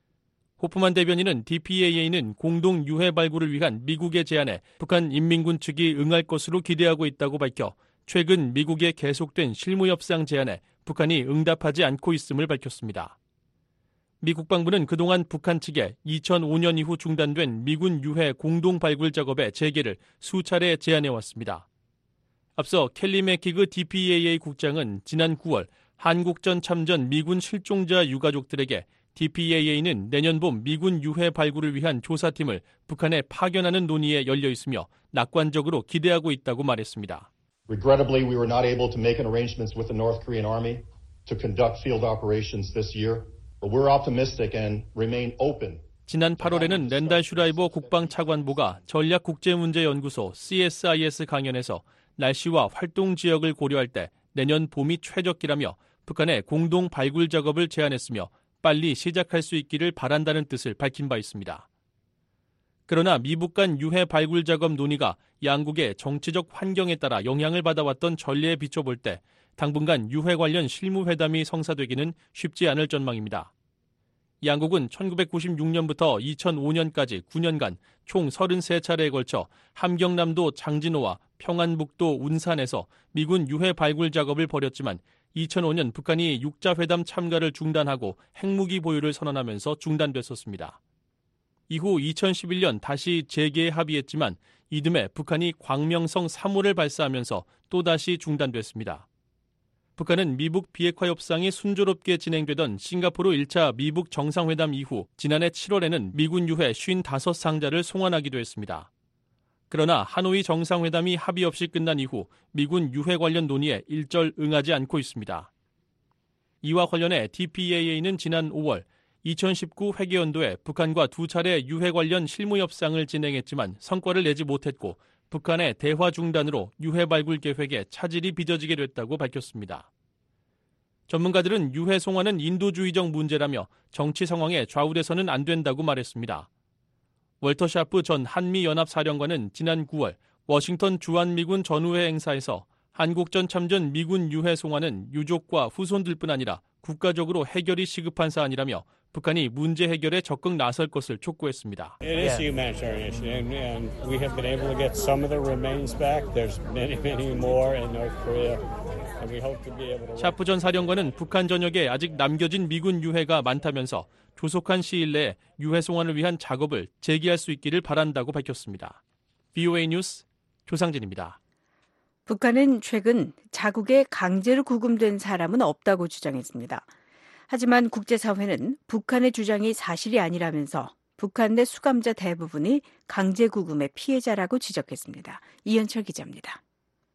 호프만 대변인은 디피에이에이는 공동 유해 발굴을 위한 미국의 제안에 북한 인민군 측이 응할 것으로 기대하고 있다고 밝혀 최근 미국의 계속된 실무 협상 제안에 북한이 응답하지 않고 있음을 밝혔습니다. 미 국방부는 그동안 북한 측에 이천오 년 이후 중단된 미군 유해 공동 발굴 작업의 재개를 수차례 제안해왔습니다. 앞서 켈리 맥키그 디피에이에이 국장은 지난 구월 한국전 참전 미군 실종자 유가족들에게 디피에이에이는 내년 봄 미군 유해 발굴을 위한 조사팀을 북한에 파견하는 논의에 열려 있으며 낙관적으로 기대하고 있다고 말했습니다. Regrettably, we were not able to make an arrangements with the North Korean Army to conduct field operations this year, but we're optimistic and remain open. 지난 팔월에는 랜달 슈라이버 국방차관보가 전략국제문제연구소 씨에스아이에스 강연에서 날씨와 활동 지역을 고려할 때 내년 봄이 최적기라며 북한의 공동 발굴 작업을 제안했으며 빨리 시작할 수 있기를 바란다는 뜻을 밝힌 바 있습니다. 그러나 미북 간 유해 발굴 작업 논의가 양국의 정치적 환경에 따라 영향을 받아왔던 전례에 비춰볼 때 당분간 유해 관련 실무회담이 성사되기는 쉽지 않을 전망입니다. 양국은 천구백구십육 년부터 이천오 년까지 구 년간 총 서른세 차례에 걸쳐 함경남도 장진호와 평안북도 운산에서 미군 유해 발굴 작업을 벌였지만 이천오 년 북한이 육자회담 참가를 중단하고 핵무기 보유를 선언하면서 중단됐었습니다. 이후 이천십일 년 다시 재개에 합의했지만 이듬해 북한이 광명성 삼 호를 발사하면서 또다시 중단됐습니다. 북한은 미북 비핵화 협상이 순조롭게 진행되던 싱가포르 일 차 미북 정상회담 이후 지난해 칠월에는 미군 유해 오십오 상자를 송환하기도 했습니다. 그러나 하노이 정상회담이 합의 없이 끝난 이후 미군 유해 관련 논의에 일절 응하지 않고 있습니다. 이와 관련해 디피에이에이는 지난 오월 이천십구 회계연도에 북한과 두 차례 유해 관련 실무 협상을 진행했지만 성과를 내지 못했고 북한의 대화 중단으로 유해 발굴 계획에 차질이 빚어지게 됐다고 밝혔습니다. 전문가들은 유해 송환은 인도주의적 문제라며 정치 상황에 좌우돼서는 안 된다고 말했습니다. 월터 샤프 전 한미연합사령관은 지난 구월 워싱턴 주한미군 전우회 행사에서 한국전 참전 미군 유해 송환은 유족과 후손들뿐 아니라 국가적으로 해결이 시급한 사안이라며 북한이 문제 해결에 적극 나설 것을 촉구했습니다. It is a humanitarian issue, and, and we have been able to get some of the remains back. There's many, many more in North Korea, and we hope to be able to. 샤프 전 사령관은 북한 전역에 아직 남겨진 미군 유해가 많다면서 조속한 시일 내에 유해 송환을 위한 작업을 재개할 수 있기를 바란다고 밝혔습니다. 브이오에이 뉴스 조상진입니다. 북한은 최근 자국에 강제로 구금된 사람은 없다고 주장했습니다. 하지만 국제사회는 북한의 주장이 사실이 아니라면서 북한 내 수감자 대부분이 강제 구금의 피해자라고 지적했습니다. 이현철 기자입니다.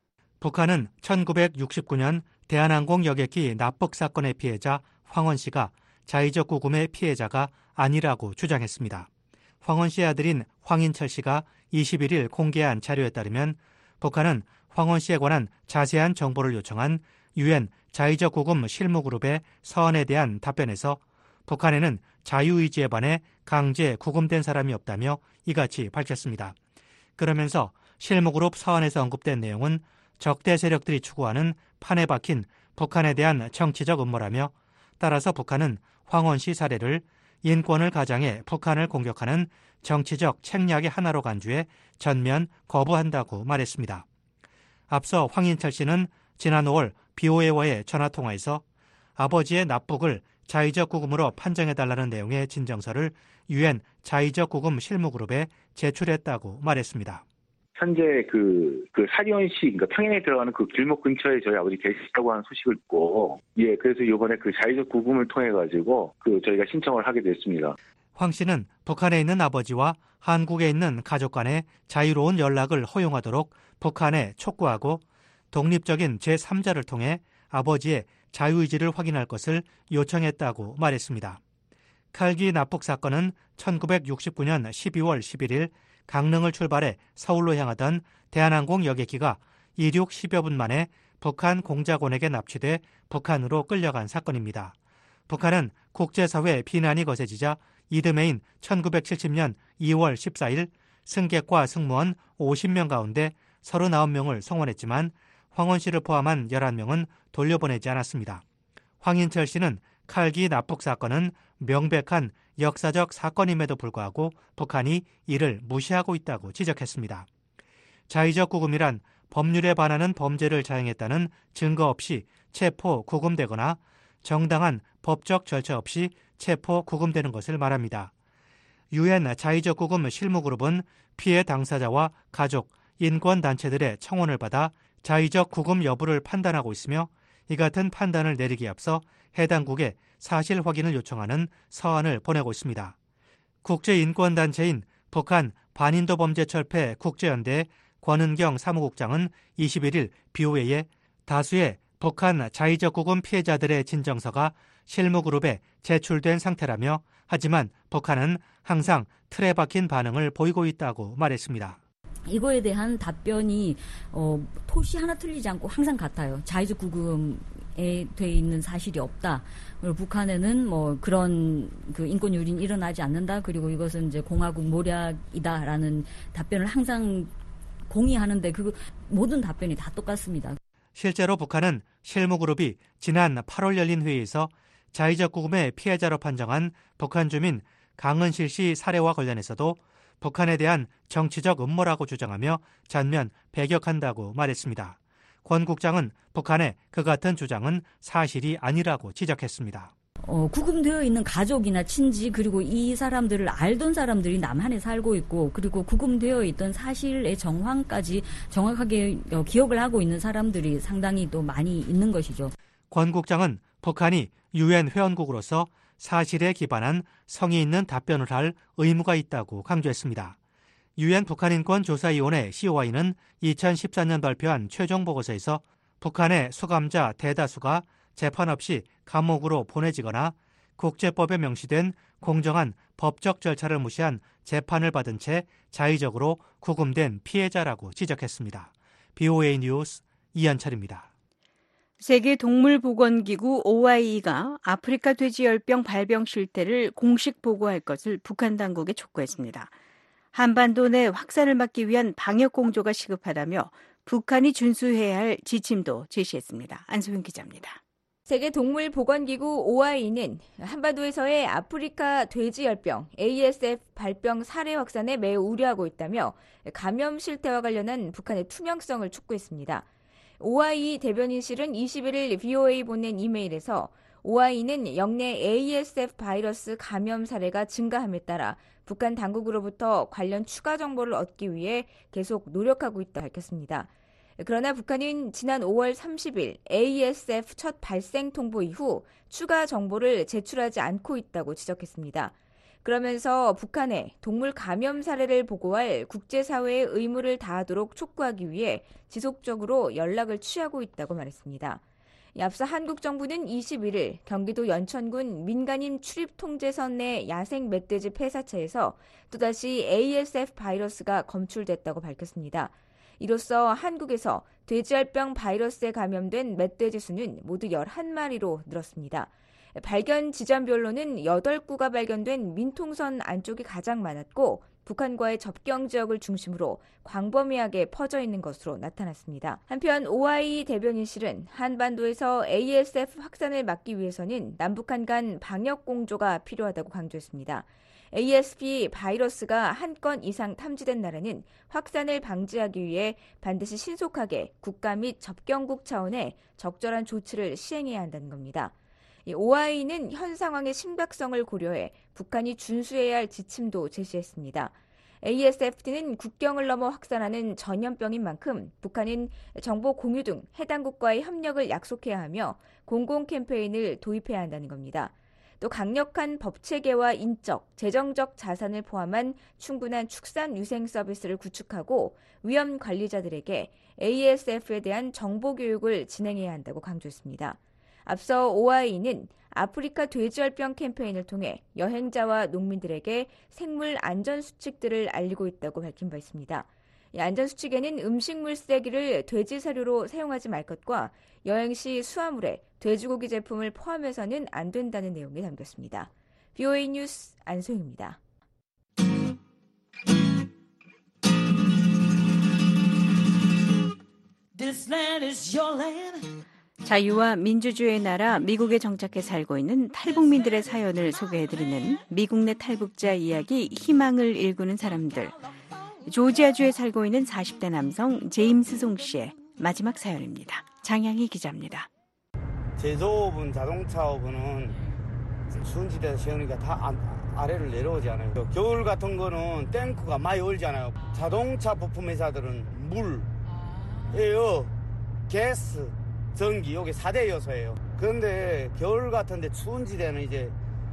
북한은 천구백육십구 년 대한항공 여객기 납북 사건의 피해자 황원 씨가 자의적 구금의 피해자가 아니라고 주장했습니다. 황원 씨의 아들인 황인철 씨가 이십일 일 공개한 자료에 따르면 북한은 황원 씨에 관한 자세한 정보를 요청한 유엔 자의적 구금 실무그룹의 서한에 대한 답변에서 북한에는 자유의지에 반해 강제 구금된 사람이 없다며 이같이 밝혔습니다. 그러면서 실무그룹 서한에서 언급된 내용은 적대 세력들이 추구하는 판에 박힌 북한에 대한 정치적 음모라며 따라서 북한은 황원 씨 사례를 인권을 가장해 북한을 공격하는 정치적 책략의 하나로 간주해 전면 거부한다고 말했습니다. 앞서 황인철 씨는 지난 오월 비오에이와의 전화통화에서 아버지의 납북을 자의적 구금으로 판정해달라는 내용의 진정서를 유엔 자의적 구금 실무그룹에 제출했다고 말했습니다. 현재 그, 그 사리온 씨, 그러니까 평양에 들어가는 그 길목 근처에 저희 아버지 계시다고 하는 소식을 듣고, 예, 그래서 이번에 그 자의적 구금을 통해가지고 그 저희가 신청을 하게 됐습니다. 황 씨는 북한에 있는 아버지와 한국에 있는 가족 간의 자유로운 연락을 허용하도록 북한에 촉구하고 독립적인 제삼자를 통해 아버지의 자유의지를 확인할 것을 요청했다고 말했습니다. 칼기 납북 사건은 천구백육십구 년 십이월 십일일 강릉을 출발해 서울로 향하던 대한항공 여객기가 이륙 십여 분 만에 북한 공작원에게 납치돼 북한으로 끌려간 사건입니다. 북한은 국제사회 비난이 거세지자 이듬해인 천구백칠십 년 이월 십사일 승객과 승무원 오십 명 가운데 서른아홉 명을 송환했지만 황원 씨를 포함한 열한 명은 돌려보내지 않았습니다. 황인철 씨는 칼기 납북 사건은 명백한 역사적 사건임에도 불구하고 북한이 이를 무시하고 있다고 지적했습니다. 자의적 구금이란 법률에 반하는 범죄를 자행했다는 증거 없이 체포, 구금되거나 정당한 법적 절차 없이 체포, 구금되는 것을 말합니다. 유엔 자의적 구금 실무그룹은 피해 당사자와 가족, 인권단체들의 청원을 받아 자의적 구금 여부를 판단하고 있으며 이 같은 판단을 내리기에 앞서 해당국에 사실 확인을 요청하는 서한을 보내고 있습니다. 국제인권단체인 북한 반인도범죄철폐 국제연대 권은경 사무국장은 이십일일 비오에이에 다수의 북한 자의적 구금 피해자들의 진정서가 실무그룹에 제출된 상태라며 하지만 북한은 항상 틀에 박힌 반응을 보이고 있다고 말했습니다. 이거에 대한 답변이 어, 토시 하나 틀리지 않고 항상 같아요. 자의적 구금에 돼 있는 사실이 없다. 그리고 북한에는 뭐 그런 그 인권 유린이 일어나지 않는다. 그리고 이것은 이제 공화국 모략이다라는 답변을 항상 공유하는데 그 모든 답변이 다 똑같습니다. 실제로 북한은 실무그룹이 지난 팔월 열린 회의에서 자의적 구금의 피해자로 판정한 북한 주민 강은실 씨 사례와 관련해서도 북한에 대한 정치적 음모라고 주장하며 전면 배격한다고 말했습니다. 권 국장은 북한의 그 같은 주장은 사실이 아니라고 지적했습니다. 어, 구금되어 있는 가족이나 친지 그리고 이 사람들을 알던 사람들이 남한에 살고 있고 그리고 구금되어 있던 사실의 정황까지 정확하게 어, 기억을 하고 있는 사람들이 상당히 또 많이 있는 것이죠. 권 국장은 북한이 유엔 회원국으로서 사실에 기반한 성의 있는 답변을 할 의무가 있다고 강조했습니다. 유엔 북한인권조사위원회 씨오아이는 이천십사 년 발표한 최종 보고서에서 북한의 수감자 대다수가 재판 없이 감옥으로 보내지거나 국제법에 명시된 공정한 법적 절차를 무시한 재판을 받은 채 자의적으로 구금된 피해자라고 지적했습니다. 비오에이 뉴스 이현철입니다. 세계동물보건기구 오아이이가 아프리카 돼지열병 발병 실태를 공식 보고할 것을 북한 당국에 촉구했습니다. 한반도 내 확산을 막기 위한 방역공조가 시급하다며 북한이 준수해야 할 지침도 제시했습니다. 안소영 기자입니다. 세계동물보건기구 오아이이는 한반도에서의 아프리카 돼지열병 에이에스에프 발병 사례 확산에 매우 우려하고 있다며 감염 실태와 관련한 북한의 투명성을 촉구했습니다. 오아이이 대변인실은 이십일일 비오에이 보낸 이메일에서 오아이이는 역내 에이에스에프 바이러스 감염 사례가 증가함에 따라 북한 당국으로부터 관련 추가 정보를 얻기 위해 계속 노력하고 있다고 밝혔습니다. 그러나 북한은 지난 오월 삼십일 에이에스에프 첫 발생 통보 이후 추가 정보를 제출하지 않고 있다고 지적했습니다. 그러면서 북한에 동물 감염 사례를 보고할 국제사회의 의무를 다하도록 촉구하기 위해 지속적으로 연락을 취하고 있다고 말했습니다. 앞서 한국 정부는 이십일일 경기도 연천군 민간인 출입 통제선 내 야생 멧돼지 폐사체에서 또다시 에이에스에프 바이러스가 검출됐다고 밝혔습니다. 이로써 한국에서 돼지열병 바이러스에 감염된 멧돼지 수는 모두 열한 마리로 늘었습니다. 발견 지점별로는 여덟 구가 발견된 민통선 안쪽이 가장 많았고 북한과의 접경 지역을 중심으로 광범위하게 퍼져 있는 것으로 나타났습니다. 한편 오아이이 대변인실은 한반도에서 에이에스에프 확산을 막기 위해서는 남북한 간 방역 공조가 필요하다고 강조했습니다. 에이에스피 바이러스가 한 건 이상 탐지된 날에는 확산을 방지하기 위해 반드시 신속하게 국가 및 접경국 차원의 적절한 조치를 시행해야 한다는 겁니다. 오아이이는 현 상황의 심각성을 고려해 북한이 준수해야 할 지침도 제시했습니다. 에이에스에프는 국경을 넘어 확산하는 전염병인 만큼 북한은 정보 공유 등 해당국과의 협력을 약속해야 하며 공공 캠페인을 도입해야 한다는 겁니다. 또 강력한 법체계와 인적, 재정적 자산을 포함한 충분한 축산 유생 서비스를 구축하고 위험 관리자들에게 에이에스에프에 대한 정보 교육을 진행해야 한다고 강조했습니다. 앞서 오아이이는 아프리카 돼지열병 캠페인을 통해 여행자와 농민들에게 생물 안전 수칙들을 알리고 있다고 밝힌 바 있습니다. 이 안전 수칙에는 음식물 쓰레기를 돼지 사료로 사용하지 말 것과 여행 시 수화물에 돼지고기 제품을 포함해서는 안 된다는 내용이 담겼습니다. 브이오에이 뉴스 안소영입니다. 자유와 민주주의의 나라 미국에 정착해 살고 있는 탈북민들의 사연을 소개해드리는 미국 내 탈북자 이야기 희망을 일구는 사람들. 조지아주에 살고 있는 사십 대 남성 제임스 송 씨의 마지막 사연입니다. 장양희 기자입니다. 제조업은 자동차업은 추운 지대에서 세우니까 다 아, 아래를 내려오지 않아요. 겨울 같은 거는 탱크가 많이 얼잖아요. 자동차 부품 회사들은 물, 에어, 가스, 전기 여기 사 대 요소예요. 그런데 겨울 같은데 추운 지대는 이제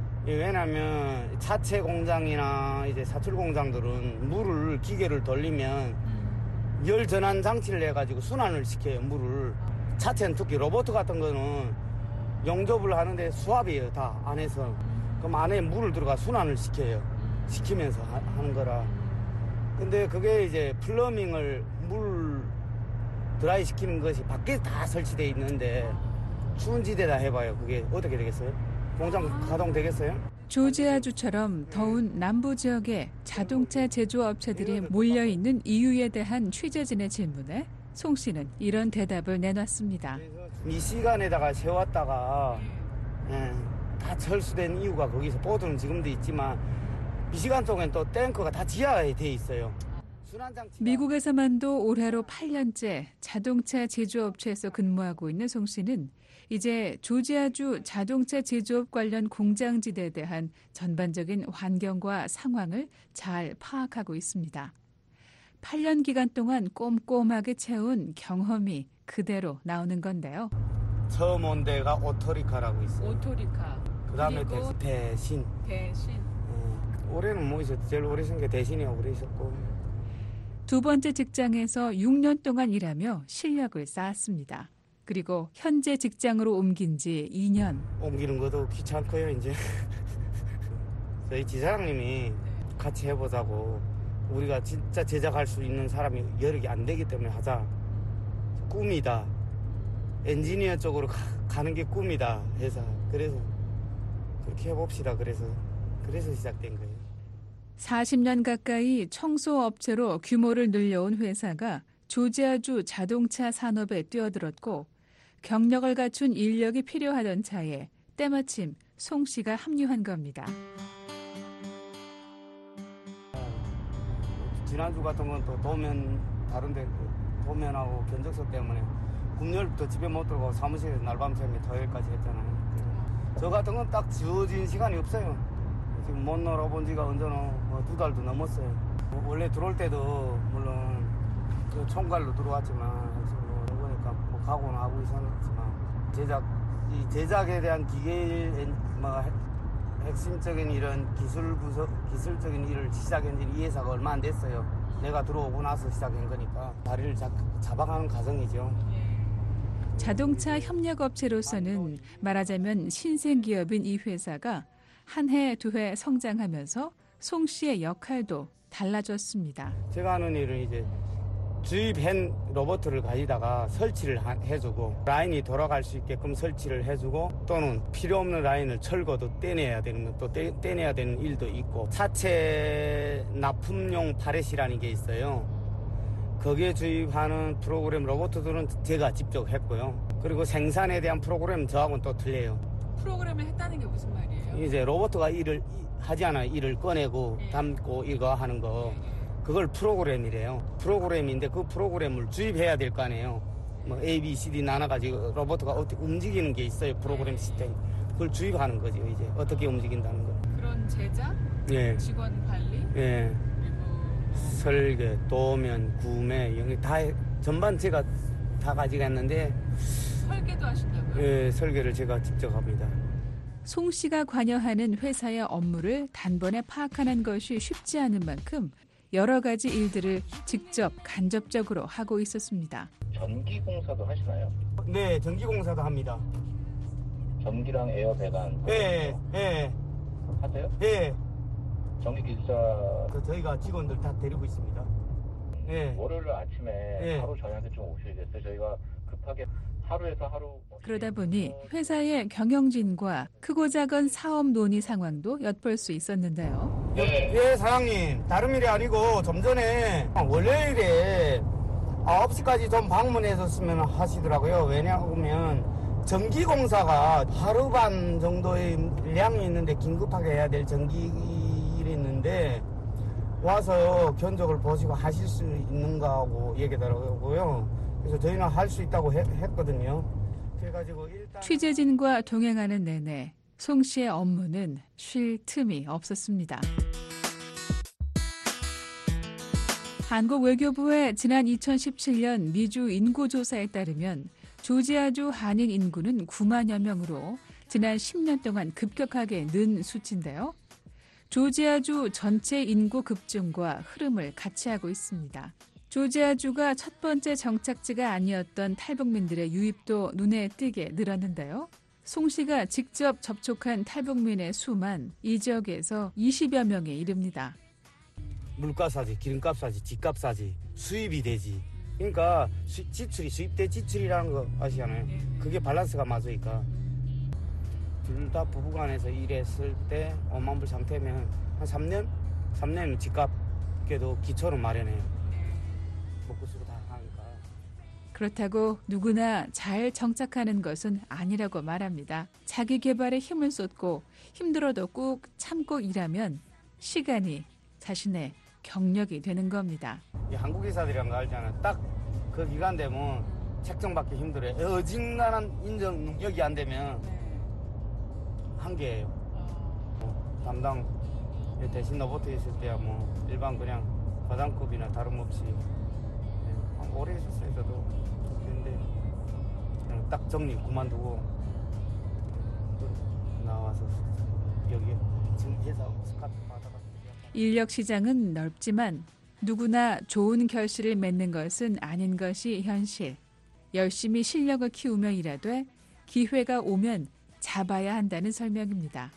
왜냐면 차체 공장이나 이제 사출 공장들은 물을 기계를 돌리면 열 전환 장치를 해가지고 순환을 시켜요. 물을. 차체는 특히 로봇 같은 거는 용접을 하는데 수압이에요. 다 안에서. 그럼 안에 물을 들어가 순환을 시켜요. 시키면서 하, 하는 거라. 근데 그게 이제 플러밍을 물 드라이 시키는 것이 밖에 다 설치되어 있는데 추운 지대다 해봐요. 그게 어떻게 되겠어요? 공장 가동되겠어요? 조지아주처럼 더운 남부 지역에 자동차 제조업체들이 몰려있는 이유에 대한 취재진의 질문에 송 씨는 이런 대답을 내놨습니다. 미시간에다가 세웠다가 예, 다 철수된 이유가 거기서 보드는 지금도 있지만 미시간 쪽엔 또 탱크가 다 지하에 돼 있어요. 미국에서만도 올해로 팔 년째 자동차 제조업체에서 근무하고 있는 송 씨는 이제 조지아주 자동차 제조업 관련 공장지대에 대한 전반적인 환경과 상황을 잘 파악하고 있습니다. 팔 년 기간 동안 꼼꼼하게 채운 경험이 그대로 나오는 건데요. 처음 온 데가 오토리카라고 있어요. 오토리카. 그 다음에 대신. 대신. 어, 올해는 뭐 있었죠? 제일 오래 있은 게 대신이라고 오래 있었고. 두 번째 직장에서 육 년 동안 일하며 실력을 쌓았습니다. 그리고 현재 직장으로 옮긴 지 이 년. 옮기는 것도 귀찮고요, 이제. 저희 지사장님이 같이 해보자고. 우리가 진짜 제작할 수 있는 사람이 여력이 안 되기 때문에 하자. 꿈이다. 엔지니어 쪽으로 가, 가는 게 꿈이다 해서. 그래서 그렇게 해봅시다. 그래서 그래서 시작된 거예요. 사십 년 가까이 청소업체로 규모를 늘려온 회사가 조지아주 자동차 산업에 뛰어들었고 경력을 갖춘 인력이 필요하던 차에 때마침 송 씨가 합류한 겁니다. 지난주 같은 건 또 도면 다른데 도면하고 견적서 때문에 금요일부터 집에 못 들고 사무실에서 날밤새며 토요일까지 했잖아요. 저 같은 건 딱 지워진 시간이 없어요. 지금 못 놀아본 지가 언제나 뭐 두 달도 넘었어요. 원래 들어올 때도 물론 그 총괄로 들어왔지만 지금 뭐 그러니까 뭐 각오는 하고 있었지만 제작 이 제작에 대한 기계 뭐 핵심적인 이런 기술 부서 기술적인 일을 시작한 지는 이 회사가 얼마 안 됐어요. 내가 들어오고 나서 시작한 거니까 다리를 잡, 잡아가는 과정이죠. 자동차 협력업체로서는 말하자면 신생기업인 이 회사가 한 해, 두 해 성장하면서 송 씨의 역할도 달라졌습니다. 제가 하는 일은 이제 주입한 로봇을 가지다가 설치를 해주고 라인이 돌아갈 수 있게끔 설치를 해주고 또는 필요 없는 라인을 철거도 떼내야 되는 또 떼, 떼내야 되는 일도 있고 차체 납품용 파렛이라는 게 있어요. 거기에 주입하는 프로그램 로봇들은 제가 직접 했고요. 그리고 생산에 대한 프로그램은 저하고는 또 틀려요. 프로그램을 했다는 게 무슨 말이에요? 이제 로봇가 일을 하지 않아요. 일을 꺼내고 네. 담고 이거 하는 거. 그걸 프로그램이래요. 프로그램인데 그 프로그램을 주입해야 될 거 아니에요. 뭐 A, B, C, D 나눠가지고 로봇가 어떻게 움직이는 게 있어요. 프로그램 시스템. 그걸 주입하는 거죠. 이제 어떻게 움직인다는 거. 그런 제작, 예. 직원 관리, 예. 그리고 설계, 도면, 구매, 영리 다 전반 제가 다 가져갔는데. 설계도 하신다고요? 예, 설계를 제가 직접 합니다. 송 씨가 관여하는 회사의 업무를 단번에 파악하는 것이 쉽지 않은 만큼 여러 가지 일들을 직접 간접적으로 하고 있었습니다. 전기공사도 하시나요? 네, 전기공사도 합니다. 전기랑 에어 배관. 예, 예. 하세요? 예. 전기 기사. 그 저희가 직원들 다 데리고 있습니다. 예. 월요일 아침에 예. 바로 저희한테 좀 오셔야겠어요. 저희가 급하게 하루에서 하루. 그러다 보니 회사의 경영진과 크고 작은 사업 논의 상황도 엿볼 수 있었는데요. 예, 예, 사장님. 다른 일이 아니고 좀 전에 월요일에 아홉 시까지 좀 방문했었으면 하시더라고요. 왜냐하면 전기공사가 하루 반 정도의 량이 있는데 긴급하게 해야 될 전기일이 있는데 와서 견적을 보시고 하실 수 있는가 하고 얘기더라고요. 그래서 저희는 할 수 있다고 해, 했거든요. 그래가지고 일단 취재진과 동행하는 내내 송 씨의 업무는 쉴 틈이 없었습니다. 한국 외교부의 지난 이천십칠 년 미주 인구조사에 따르면 조지아주 한인 인구는 구만여 명으로 지난 십 년 동안 급격하게 는 수치인데요. 조지아주 전체 인구 급증과 흐름을 같이 하고 있습니다. 조지아주가 첫 번째 정착지가 아니었던 탈북민들의 유입도 눈에 띄게 늘었는데요. 송 씨가 직접 접촉한 탈북민의 수만 이 지역에서 이십여 명에 이릅니다. 물가 싸지, 기름값 싸지, 집값 싸지, 수입이 되지. 그러니까 수, 지출이 수입대 지출이라는 거 아시잖아요. 그게 밸런스가 맞으니까. 둘 다 부부간에서 일했을 때 오만 불 상태면 한 삼 년? 삼 년이면 집값께도 기초는 마련해요. 먹고 쓰고 다 하니까. 그렇다고 누구나 잘 정착하는 것은 아니라고 말합니다. 자기 개발에 힘을 쏟고 힘들어도 꾹 참고 일하면 시간이 자신의 경력이 되는 겁니다. 이 한국 회사들이란 거 알잖아요. 딱 그 기간 되면 책정받기 힘들어요. 어중간한 인정 능력이 안 되면 한계예요. 뭐 담당 대신 로봇 있을 때야 뭐 일반 그냥 과장급이나 다름없이 네, 오래 있었어요. 저도 근데 그냥 딱 정리 그만두고 나와서 여기 지금 회사 스카트 받아가. 인력 시장은 넓지만 누구나 좋은 결실을 맺는 것은 아닌 것이 현실. 열심히 실력을 키우며 일하되 기회가 오면 잡아야 한다는 설명입니다.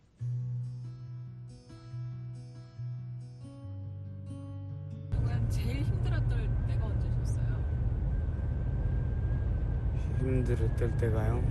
그동안 제일 힘들었던 때가 언제셨어요? 힘들었을 때가요?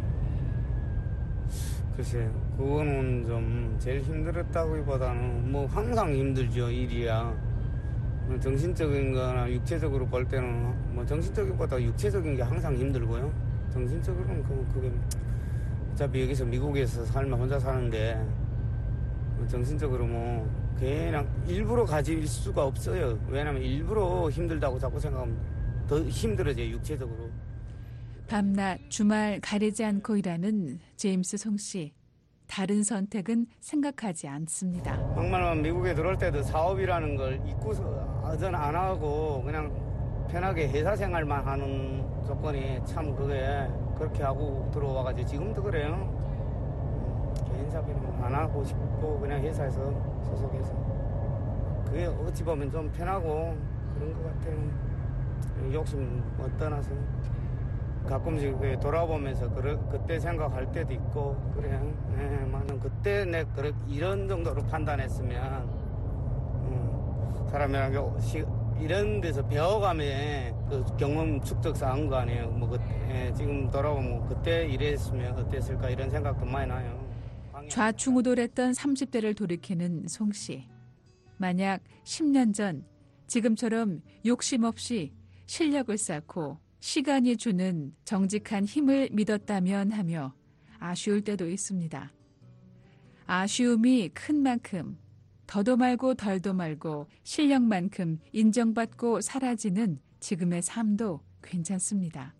글쎄, 그거는 좀 제일 힘들었다기보다는 뭐 항상 힘들죠, 일이야. 정신적인 거나 육체적으로 볼 때는 뭐 정신적인보다 육체적인 게 항상 힘들고요. 정신적으로는 그, 그게 어차피 여기서 미국에서 살면 혼자 사는데 정신적으로 뭐 그냥 일부러 가질 수가 없어요. 왜냐면 일부러 힘들다고 자꾸 생각하면 더 힘들어져요, 육체적으로. 밤낮 주말 가리지 않고 일하는 제임스 송 씨. 다른 선택은 생각하지 않습니다. 정말 미국에 들어올 때도 사업이라는 걸 잊고서 전 안 하고 그냥 편하게 회사 생활만 하는 조건이 참 그게 그렇게 하고 들어와가지고 지금도 그래요. 개인 사업은 안 하고 싶고 그냥 회사에서 소속해서 그게 어찌 보면 좀 편하고 그런 것 같아요. 욕심 못 떠나서 가끔씩 돌아보면서 그러, 그때 생각할 때도 있고 그래요. 네, 나는 그때 내 그렇게 이런 정도로 판단했으면 음, 사람이랑 시, 이런 데서 배워가면 그 경험 축적 쌓은 거 아니에요. 뭐 그, 예, 지금 돌아보면 그때 이랬으면 어땠을까 이런 생각도 많이 나요. 좌충우돌했던 삼십 대를 돌이키는 송 씨. 만약 십 년 전 지금처럼 욕심 없이 실력을 쌓고 시간이 주는 정직한 힘을 믿었다면 하며 아쉬울 때도 있습니다. 아쉬움이 큰 만큼 더도 말고 덜도 말고 실력만큼 인정받고 사라지는 지금의 삶도 괜찮습니다.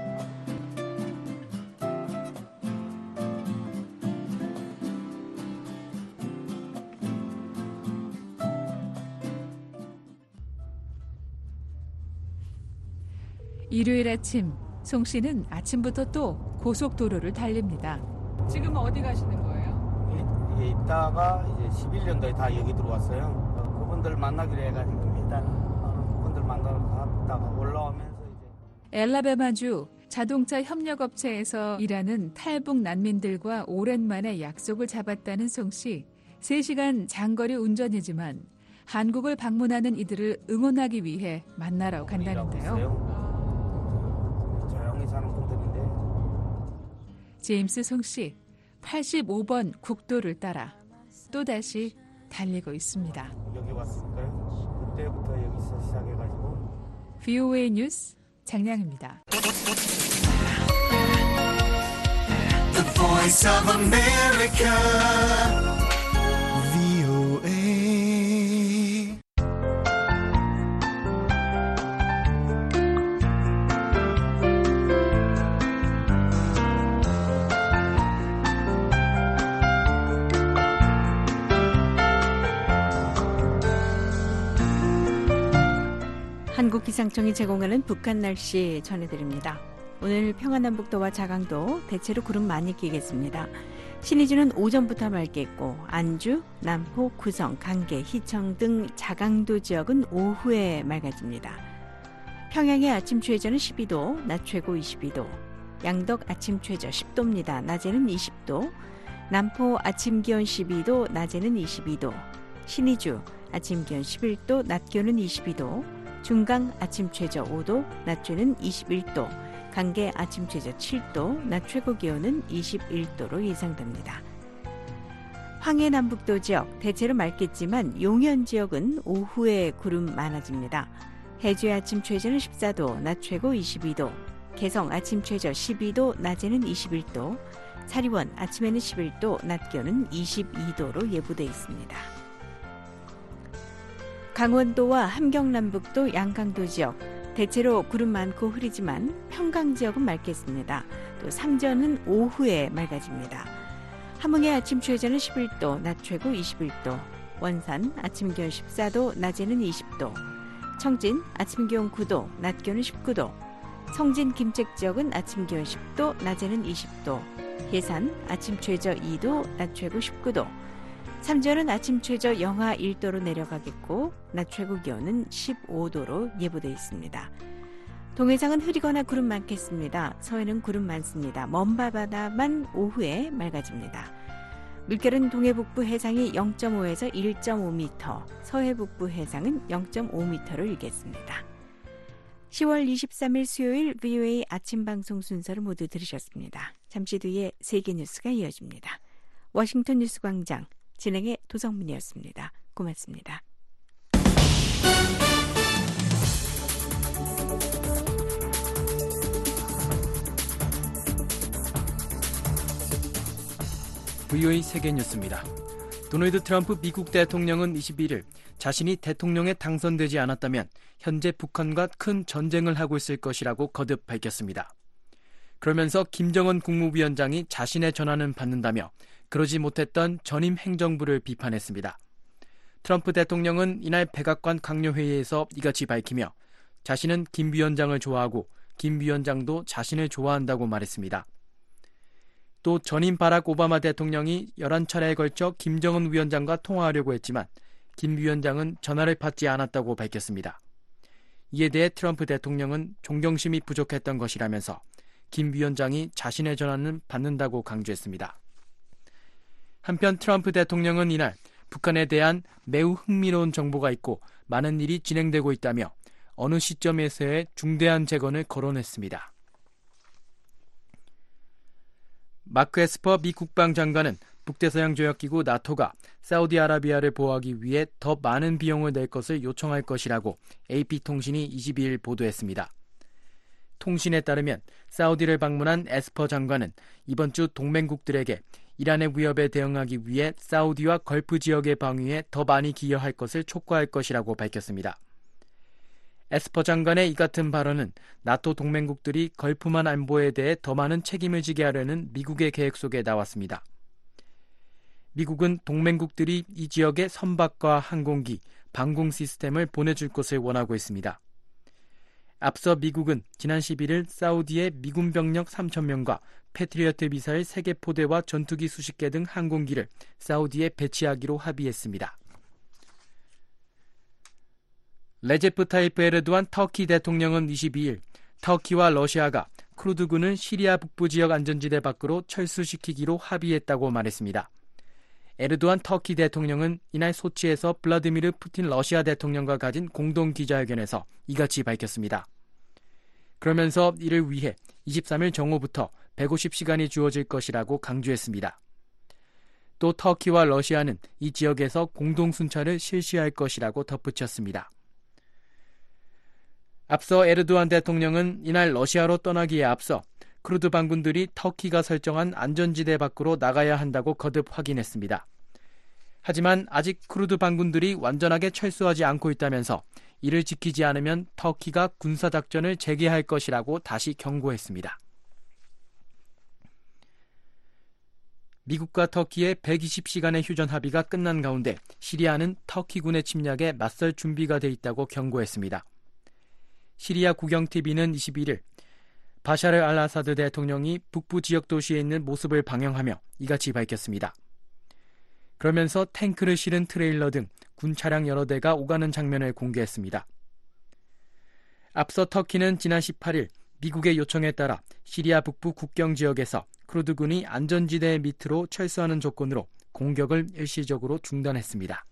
일요일 아침, 송 씨는 아침부터 또 고속도로를 달립니다. 지금 어디 가시는 거예요? 이, 이따가 이제 십일 년도에 다 여기 들어왔어요. 그분들 만나기로 해가지고 일단 그분들 만나러 갔다가 올라오면서 이제 엘라베마주 자동차 협력업체에서 일하는 탈북 난민들과 오랜만에 약속을 잡았다는 송 씨. 세 시간 장거리 운전이지만 한국을 방문하는 이들을 응원하기 위해 만나러 간다는데요. 조용히 사는 분들인데. 제임스 송 씨, 팔십오 번 국도를 따라 또다시 달리고 있습니다. 여기 왔을까요? 그때부터 여기서 시작해가지고. 브이오에이 뉴스 장량입니다. The Voice of America. 브이오에이. 한국기상청이 제공하는 북한 날씨 전해드립니다. 오늘 평안남북도와 자강도 대체로 구름 많이 끼겠습니다. 신의주는 오전부터 맑겠고 안주, 남포, 구성, 강계, 희청 등 자강도 지역은 오후에 맑아집니다. 평양의 아침 최저는 십이 도, 낮 최고 이십이 도, 양덕 아침 최저 십 도입니다. 낮에는 이십 도, 남포 아침 기온 십이 도, 낮에는 이십이 도, 신의주 아침 기온 십일 도, 낮 기온은 이십이 도, 중강 아침 최저 오 도, 낮 최는 이십일 도, 강계 아침 최저 칠 도, 낮 최고 기온은 이십일 도로 예상됩니다. 황해 남북도 지역 대체로 맑겠지만 용현 지역은 오후에 구름 많아집니다. 해주의 아침 최저는 십사 도, 낮 최고 이십이 도, 개성 아침 최저 십이 도, 낮에는 이십일 도, 사리원 아침에는 십일 도, 낮 기온은 이십이 도로 예보돼 있습니다. 강원도와 함경남북도 양강도 지역 대체로 구름 많고 흐리지만 평강 지역은 맑겠습니다. 또 삼전은 오후에 맑아집니다. 함흥의 아침 최저는 십일 도, 낮 최고 이십일 도, 원산 아침 기온 십사 도, 낮에는 이십 도, 청진 아침 기온 구 도, 낮 기온은 십구 도, 성진 김책 지역은 아침 기온 십 도, 낮에는 이십 도, 예산 아침 최저 이 도, 낮 최고 십구 도, 삼전은 아침 최저 영하 일 도로 내려가겠고 낮 최고 기온은 십오 도로 예보돼 있습니다. 동해상은 흐리거나 구름 많겠습니다. 서해는 구름 많습니다. 먼바다만 오후에 맑아집니다. 물결은 동해북부 해상이 영 점 오에서 일 점 오 미터, 서해북부 해상은 영 점 오 미터로 일겠습니다. 시월 이십삼일 수요일 브이오에이 아침 방송 순서를 모두 들으셨습니다. 잠시 뒤에 세계 뉴스가 이어집니다. 워싱턴 뉴스광장 진행의 도성문이었습니다. 고맙습니다. 브이오에이 세계뉴스입니다. 도널드 트럼프 미국 대통령은 이십일일 자신이 대통령에 당선되지 않았다면 현재 북한과 큰 전쟁을 하고 있을 것이라고 거듭 밝혔습니다. 그러면서 김정은 국무위원장이 자신의 전화는 받는다며 그러지 못했던 전임 행정부를 비판했습니다. 트럼프 대통령은 이날 백악관 강요회의에서 이같이 밝히며 자신은 김 위원장을 좋아하고 김 위원장도 자신을 좋아한다고 말했습니다. 또 전임 바락 오바마 대통령이 열한 차례에 걸쳐 김정은 위원장과 통화하려고 했지만 김 위원장은 전화를 받지 않았다고 밝혔습니다. 이에 대해 트럼프 대통령은 존경심이 부족했던 것이라면서 김 위원장이 자신의 전화는 받는다고 강조했습니다. 한편 트럼프 대통령은 이날 북한에 대한 매우 흥미로운 정보가 있고 많은 일이 진행되고 있다며 어느 시점에서의 중대한 재건을 거론했습니다. 마크 에스퍼 미 국방장관은 북대서양조약기구 나토가 사우디아라비아를 보호하기 위해 더 많은 비용을 낼 것을 요청할 것이라고 에이피통신이 이십이일 보도했습니다. 통신에 따르면 사우디를 방문한 에스퍼 장관은 이번 주 동맹국들에게 이란의 위협에 대응하기 위해 사우디와 걸프 지역의 방위에 더 많이 기여할 것을 촉구할 것이라고 밝혔습니다. 에스퍼 장관의 이 같은 발언은 나토 동맹국들이 걸프만 안보에 대해 더 많은 책임을 지게 하려는 미국의 계획 속에 나왔습니다. 미국은 동맹국들이 이 지역에 선박과 항공기, 방공 시스템을 보내줄 것을 원하고 있습니다. 앞서 미국은 지난 십일일 사우디의 미군 병력 삼천 명과 패트리어트 미사일 세 개 포대와 전투기 수십 개 등 항공기를 사우디에 배치하기로 합의했습니다. 레제프 타이프 에르도안 터키 대통령은 이십이일 터키와 러시아가 쿠르드군은 시리아 북부 지역 안전지대 밖으로 철수시키기로 합의했다고 말했습니다. 에르도안 터키 대통령은 이날 소치에서 블라디미르 푸틴 러시아 대통령과 가진 공동 기자회견에서 이같이 밝혔습니다. 그러면서 이를 위해 이십삼 일 정오부터 백오십 시간이 주어질 것이라고 강조했습니다. 또 터키와 러시아는 이 지역에서 공동 순찰을 실시할 것이라고 덧붙였습니다. 앞서 에르도안 대통령은 이날 러시아로 떠나기에 앞서 쿠르드 반군들이 터키가 설정한 안전지대 밖으로 나가야 한다고 거듭 확인했습니다. 하지만 아직 쿠르드 반군들이 완전하게 철수하지 않고 있다면서 이를 지키지 않으면 터키가 군사작전을 재개할 것이라고 다시 경고했습니다. 미국과 터키의 백이십 시간의 휴전 합의가 끝난 가운데 시리아는 터키군의 침략에 맞설 준비가 돼 있다고 경고했습니다. 시리아 국영티비는 이십일 일 바샤르 알아사드 대통령이 북부 지역 도시에 있는 모습을 방영하며 이같이 밝혔습니다. 그러면서 탱크를 실은 트레일러 등 군 차량 여러 대가 오가는 장면을 공개했습니다. 앞서 터키는 지난 십팔 일 미국의 요청에 따라 시리아 북부 국경 지역에서 쿠르드군이 안전지대 밑으로 철수하는 조건으로 공격을 일시적으로 중단했습니다.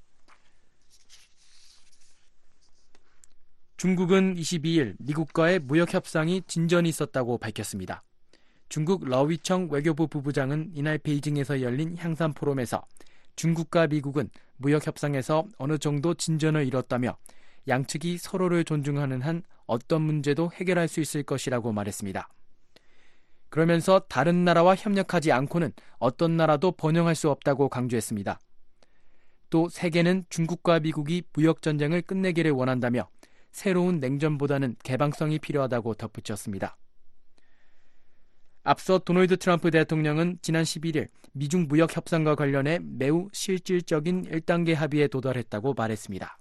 중국은 이십이 일 미국과의 무역 협상이 진전이 있었다고 밝혔습니다. 중국 러위청 외교부 부부장은 이날 베이징에서 열린 향산 포럼에서 중국과 미국은 무역 협상에서 어느 정도 진전을 이뤘다며 양측이 서로를 존중하는 한 어떤 문제도 해결할 수 있을 것이라고 말했습니다. 그러면서 다른 나라와 협력하지 않고는 어떤 나라도 번영할 수 없다고 강조했습니다. 또 세계는 중국과 미국이 무역 전쟁을 끝내기를 원한다며 새로운 냉전보다는 개방성이 필요하다고 덧붙였습니다. 앞서 도널드 트럼프 대통령은 지난 십일 일 미중 무역 협상과 관련해 매우 실질적인 일 단계 합의에 도달했다고 말했습니다.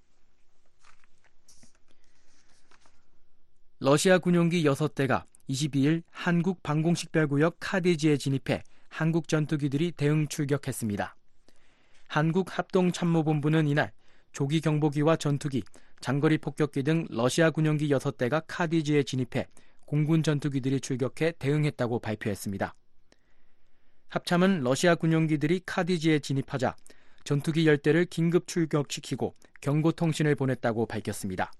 러시아 군용기 여섯 대가 이십이 일 한국 방공식별구역 카디지에 진입해 한국 전투기들이 대응 출격했습니다. 한국합동참모본부는 이날 조기 경보기와 전투기, 장거리 폭격기 등 러시아 군용기 여섯 대가 카디지에 진입해 공군 전투기들이 출격해 대응했다고 발표했습니다. 합참은 러시아 군용기들이 카디지에 진입하자 전투기 열 대를 긴급 출격시키고 경고통신을 보냈다고 밝혔습니다.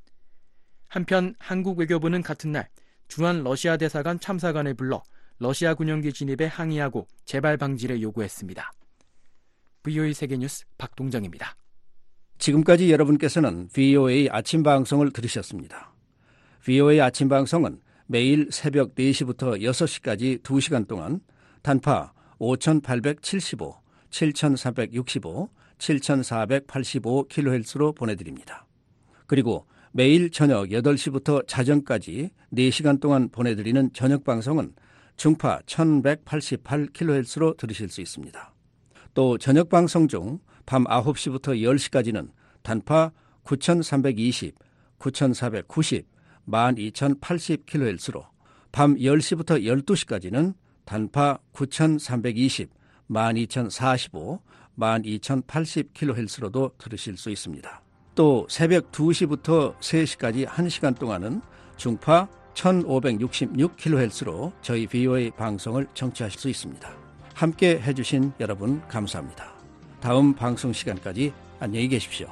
한편 한국 외교부는 같은 날 주한 러시아 대사관 참사관을 불러 러시아 군용기 진입에 항의하고 재발 방지를 요구했습니다. 브이오에이 세계뉴스 박동정입니다. 지금까지 여러분께서는 브이오에이 아침 방송을 들으셨습니다. 브이오에이 아침 방송은 매일 새벽 네 시부터 여섯 시까지 두 시간 동안 단파 오천팔백칠십오, 칠천사백육십오, 칠천사백팔십오 킬로헤르츠로 보내드립니다. 그리고 매일 저녁 여덟 시부터 자정까지 네 시간 동안 보내드리는 저녁 방송은 중파 천백팔십팔 킬로헤르츠로 들으실 수 있습니다. 또 저녁 방송 중 밤 아홉 시부터 열 시까지는 단파 구천삼백이십, 구천사백구십, 만 이천팔십 킬로헤르츠로 밤 열 시부터 열두 시까지는 단파 구천삼백이십, 만 이천사십오, 만 이천팔십 킬로헤르츠로도 들으실 수 있습니다. 또 새벽 두 시부터 세 시까지 한 시간 동안은 중파 천오백육십육 킬로헤르츠로 저희 브이오에이 방송을 청취하실 수 있습니다. 함께 해주신 여러분 감사합니다. 다음 방송 시간까지 안녕히 계십시오.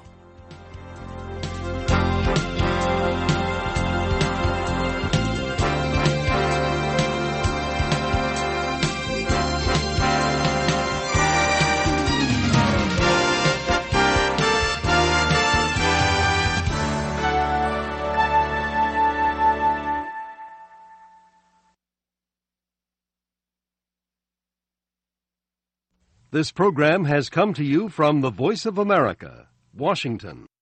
This program has come to you from the Voice of America, Washington.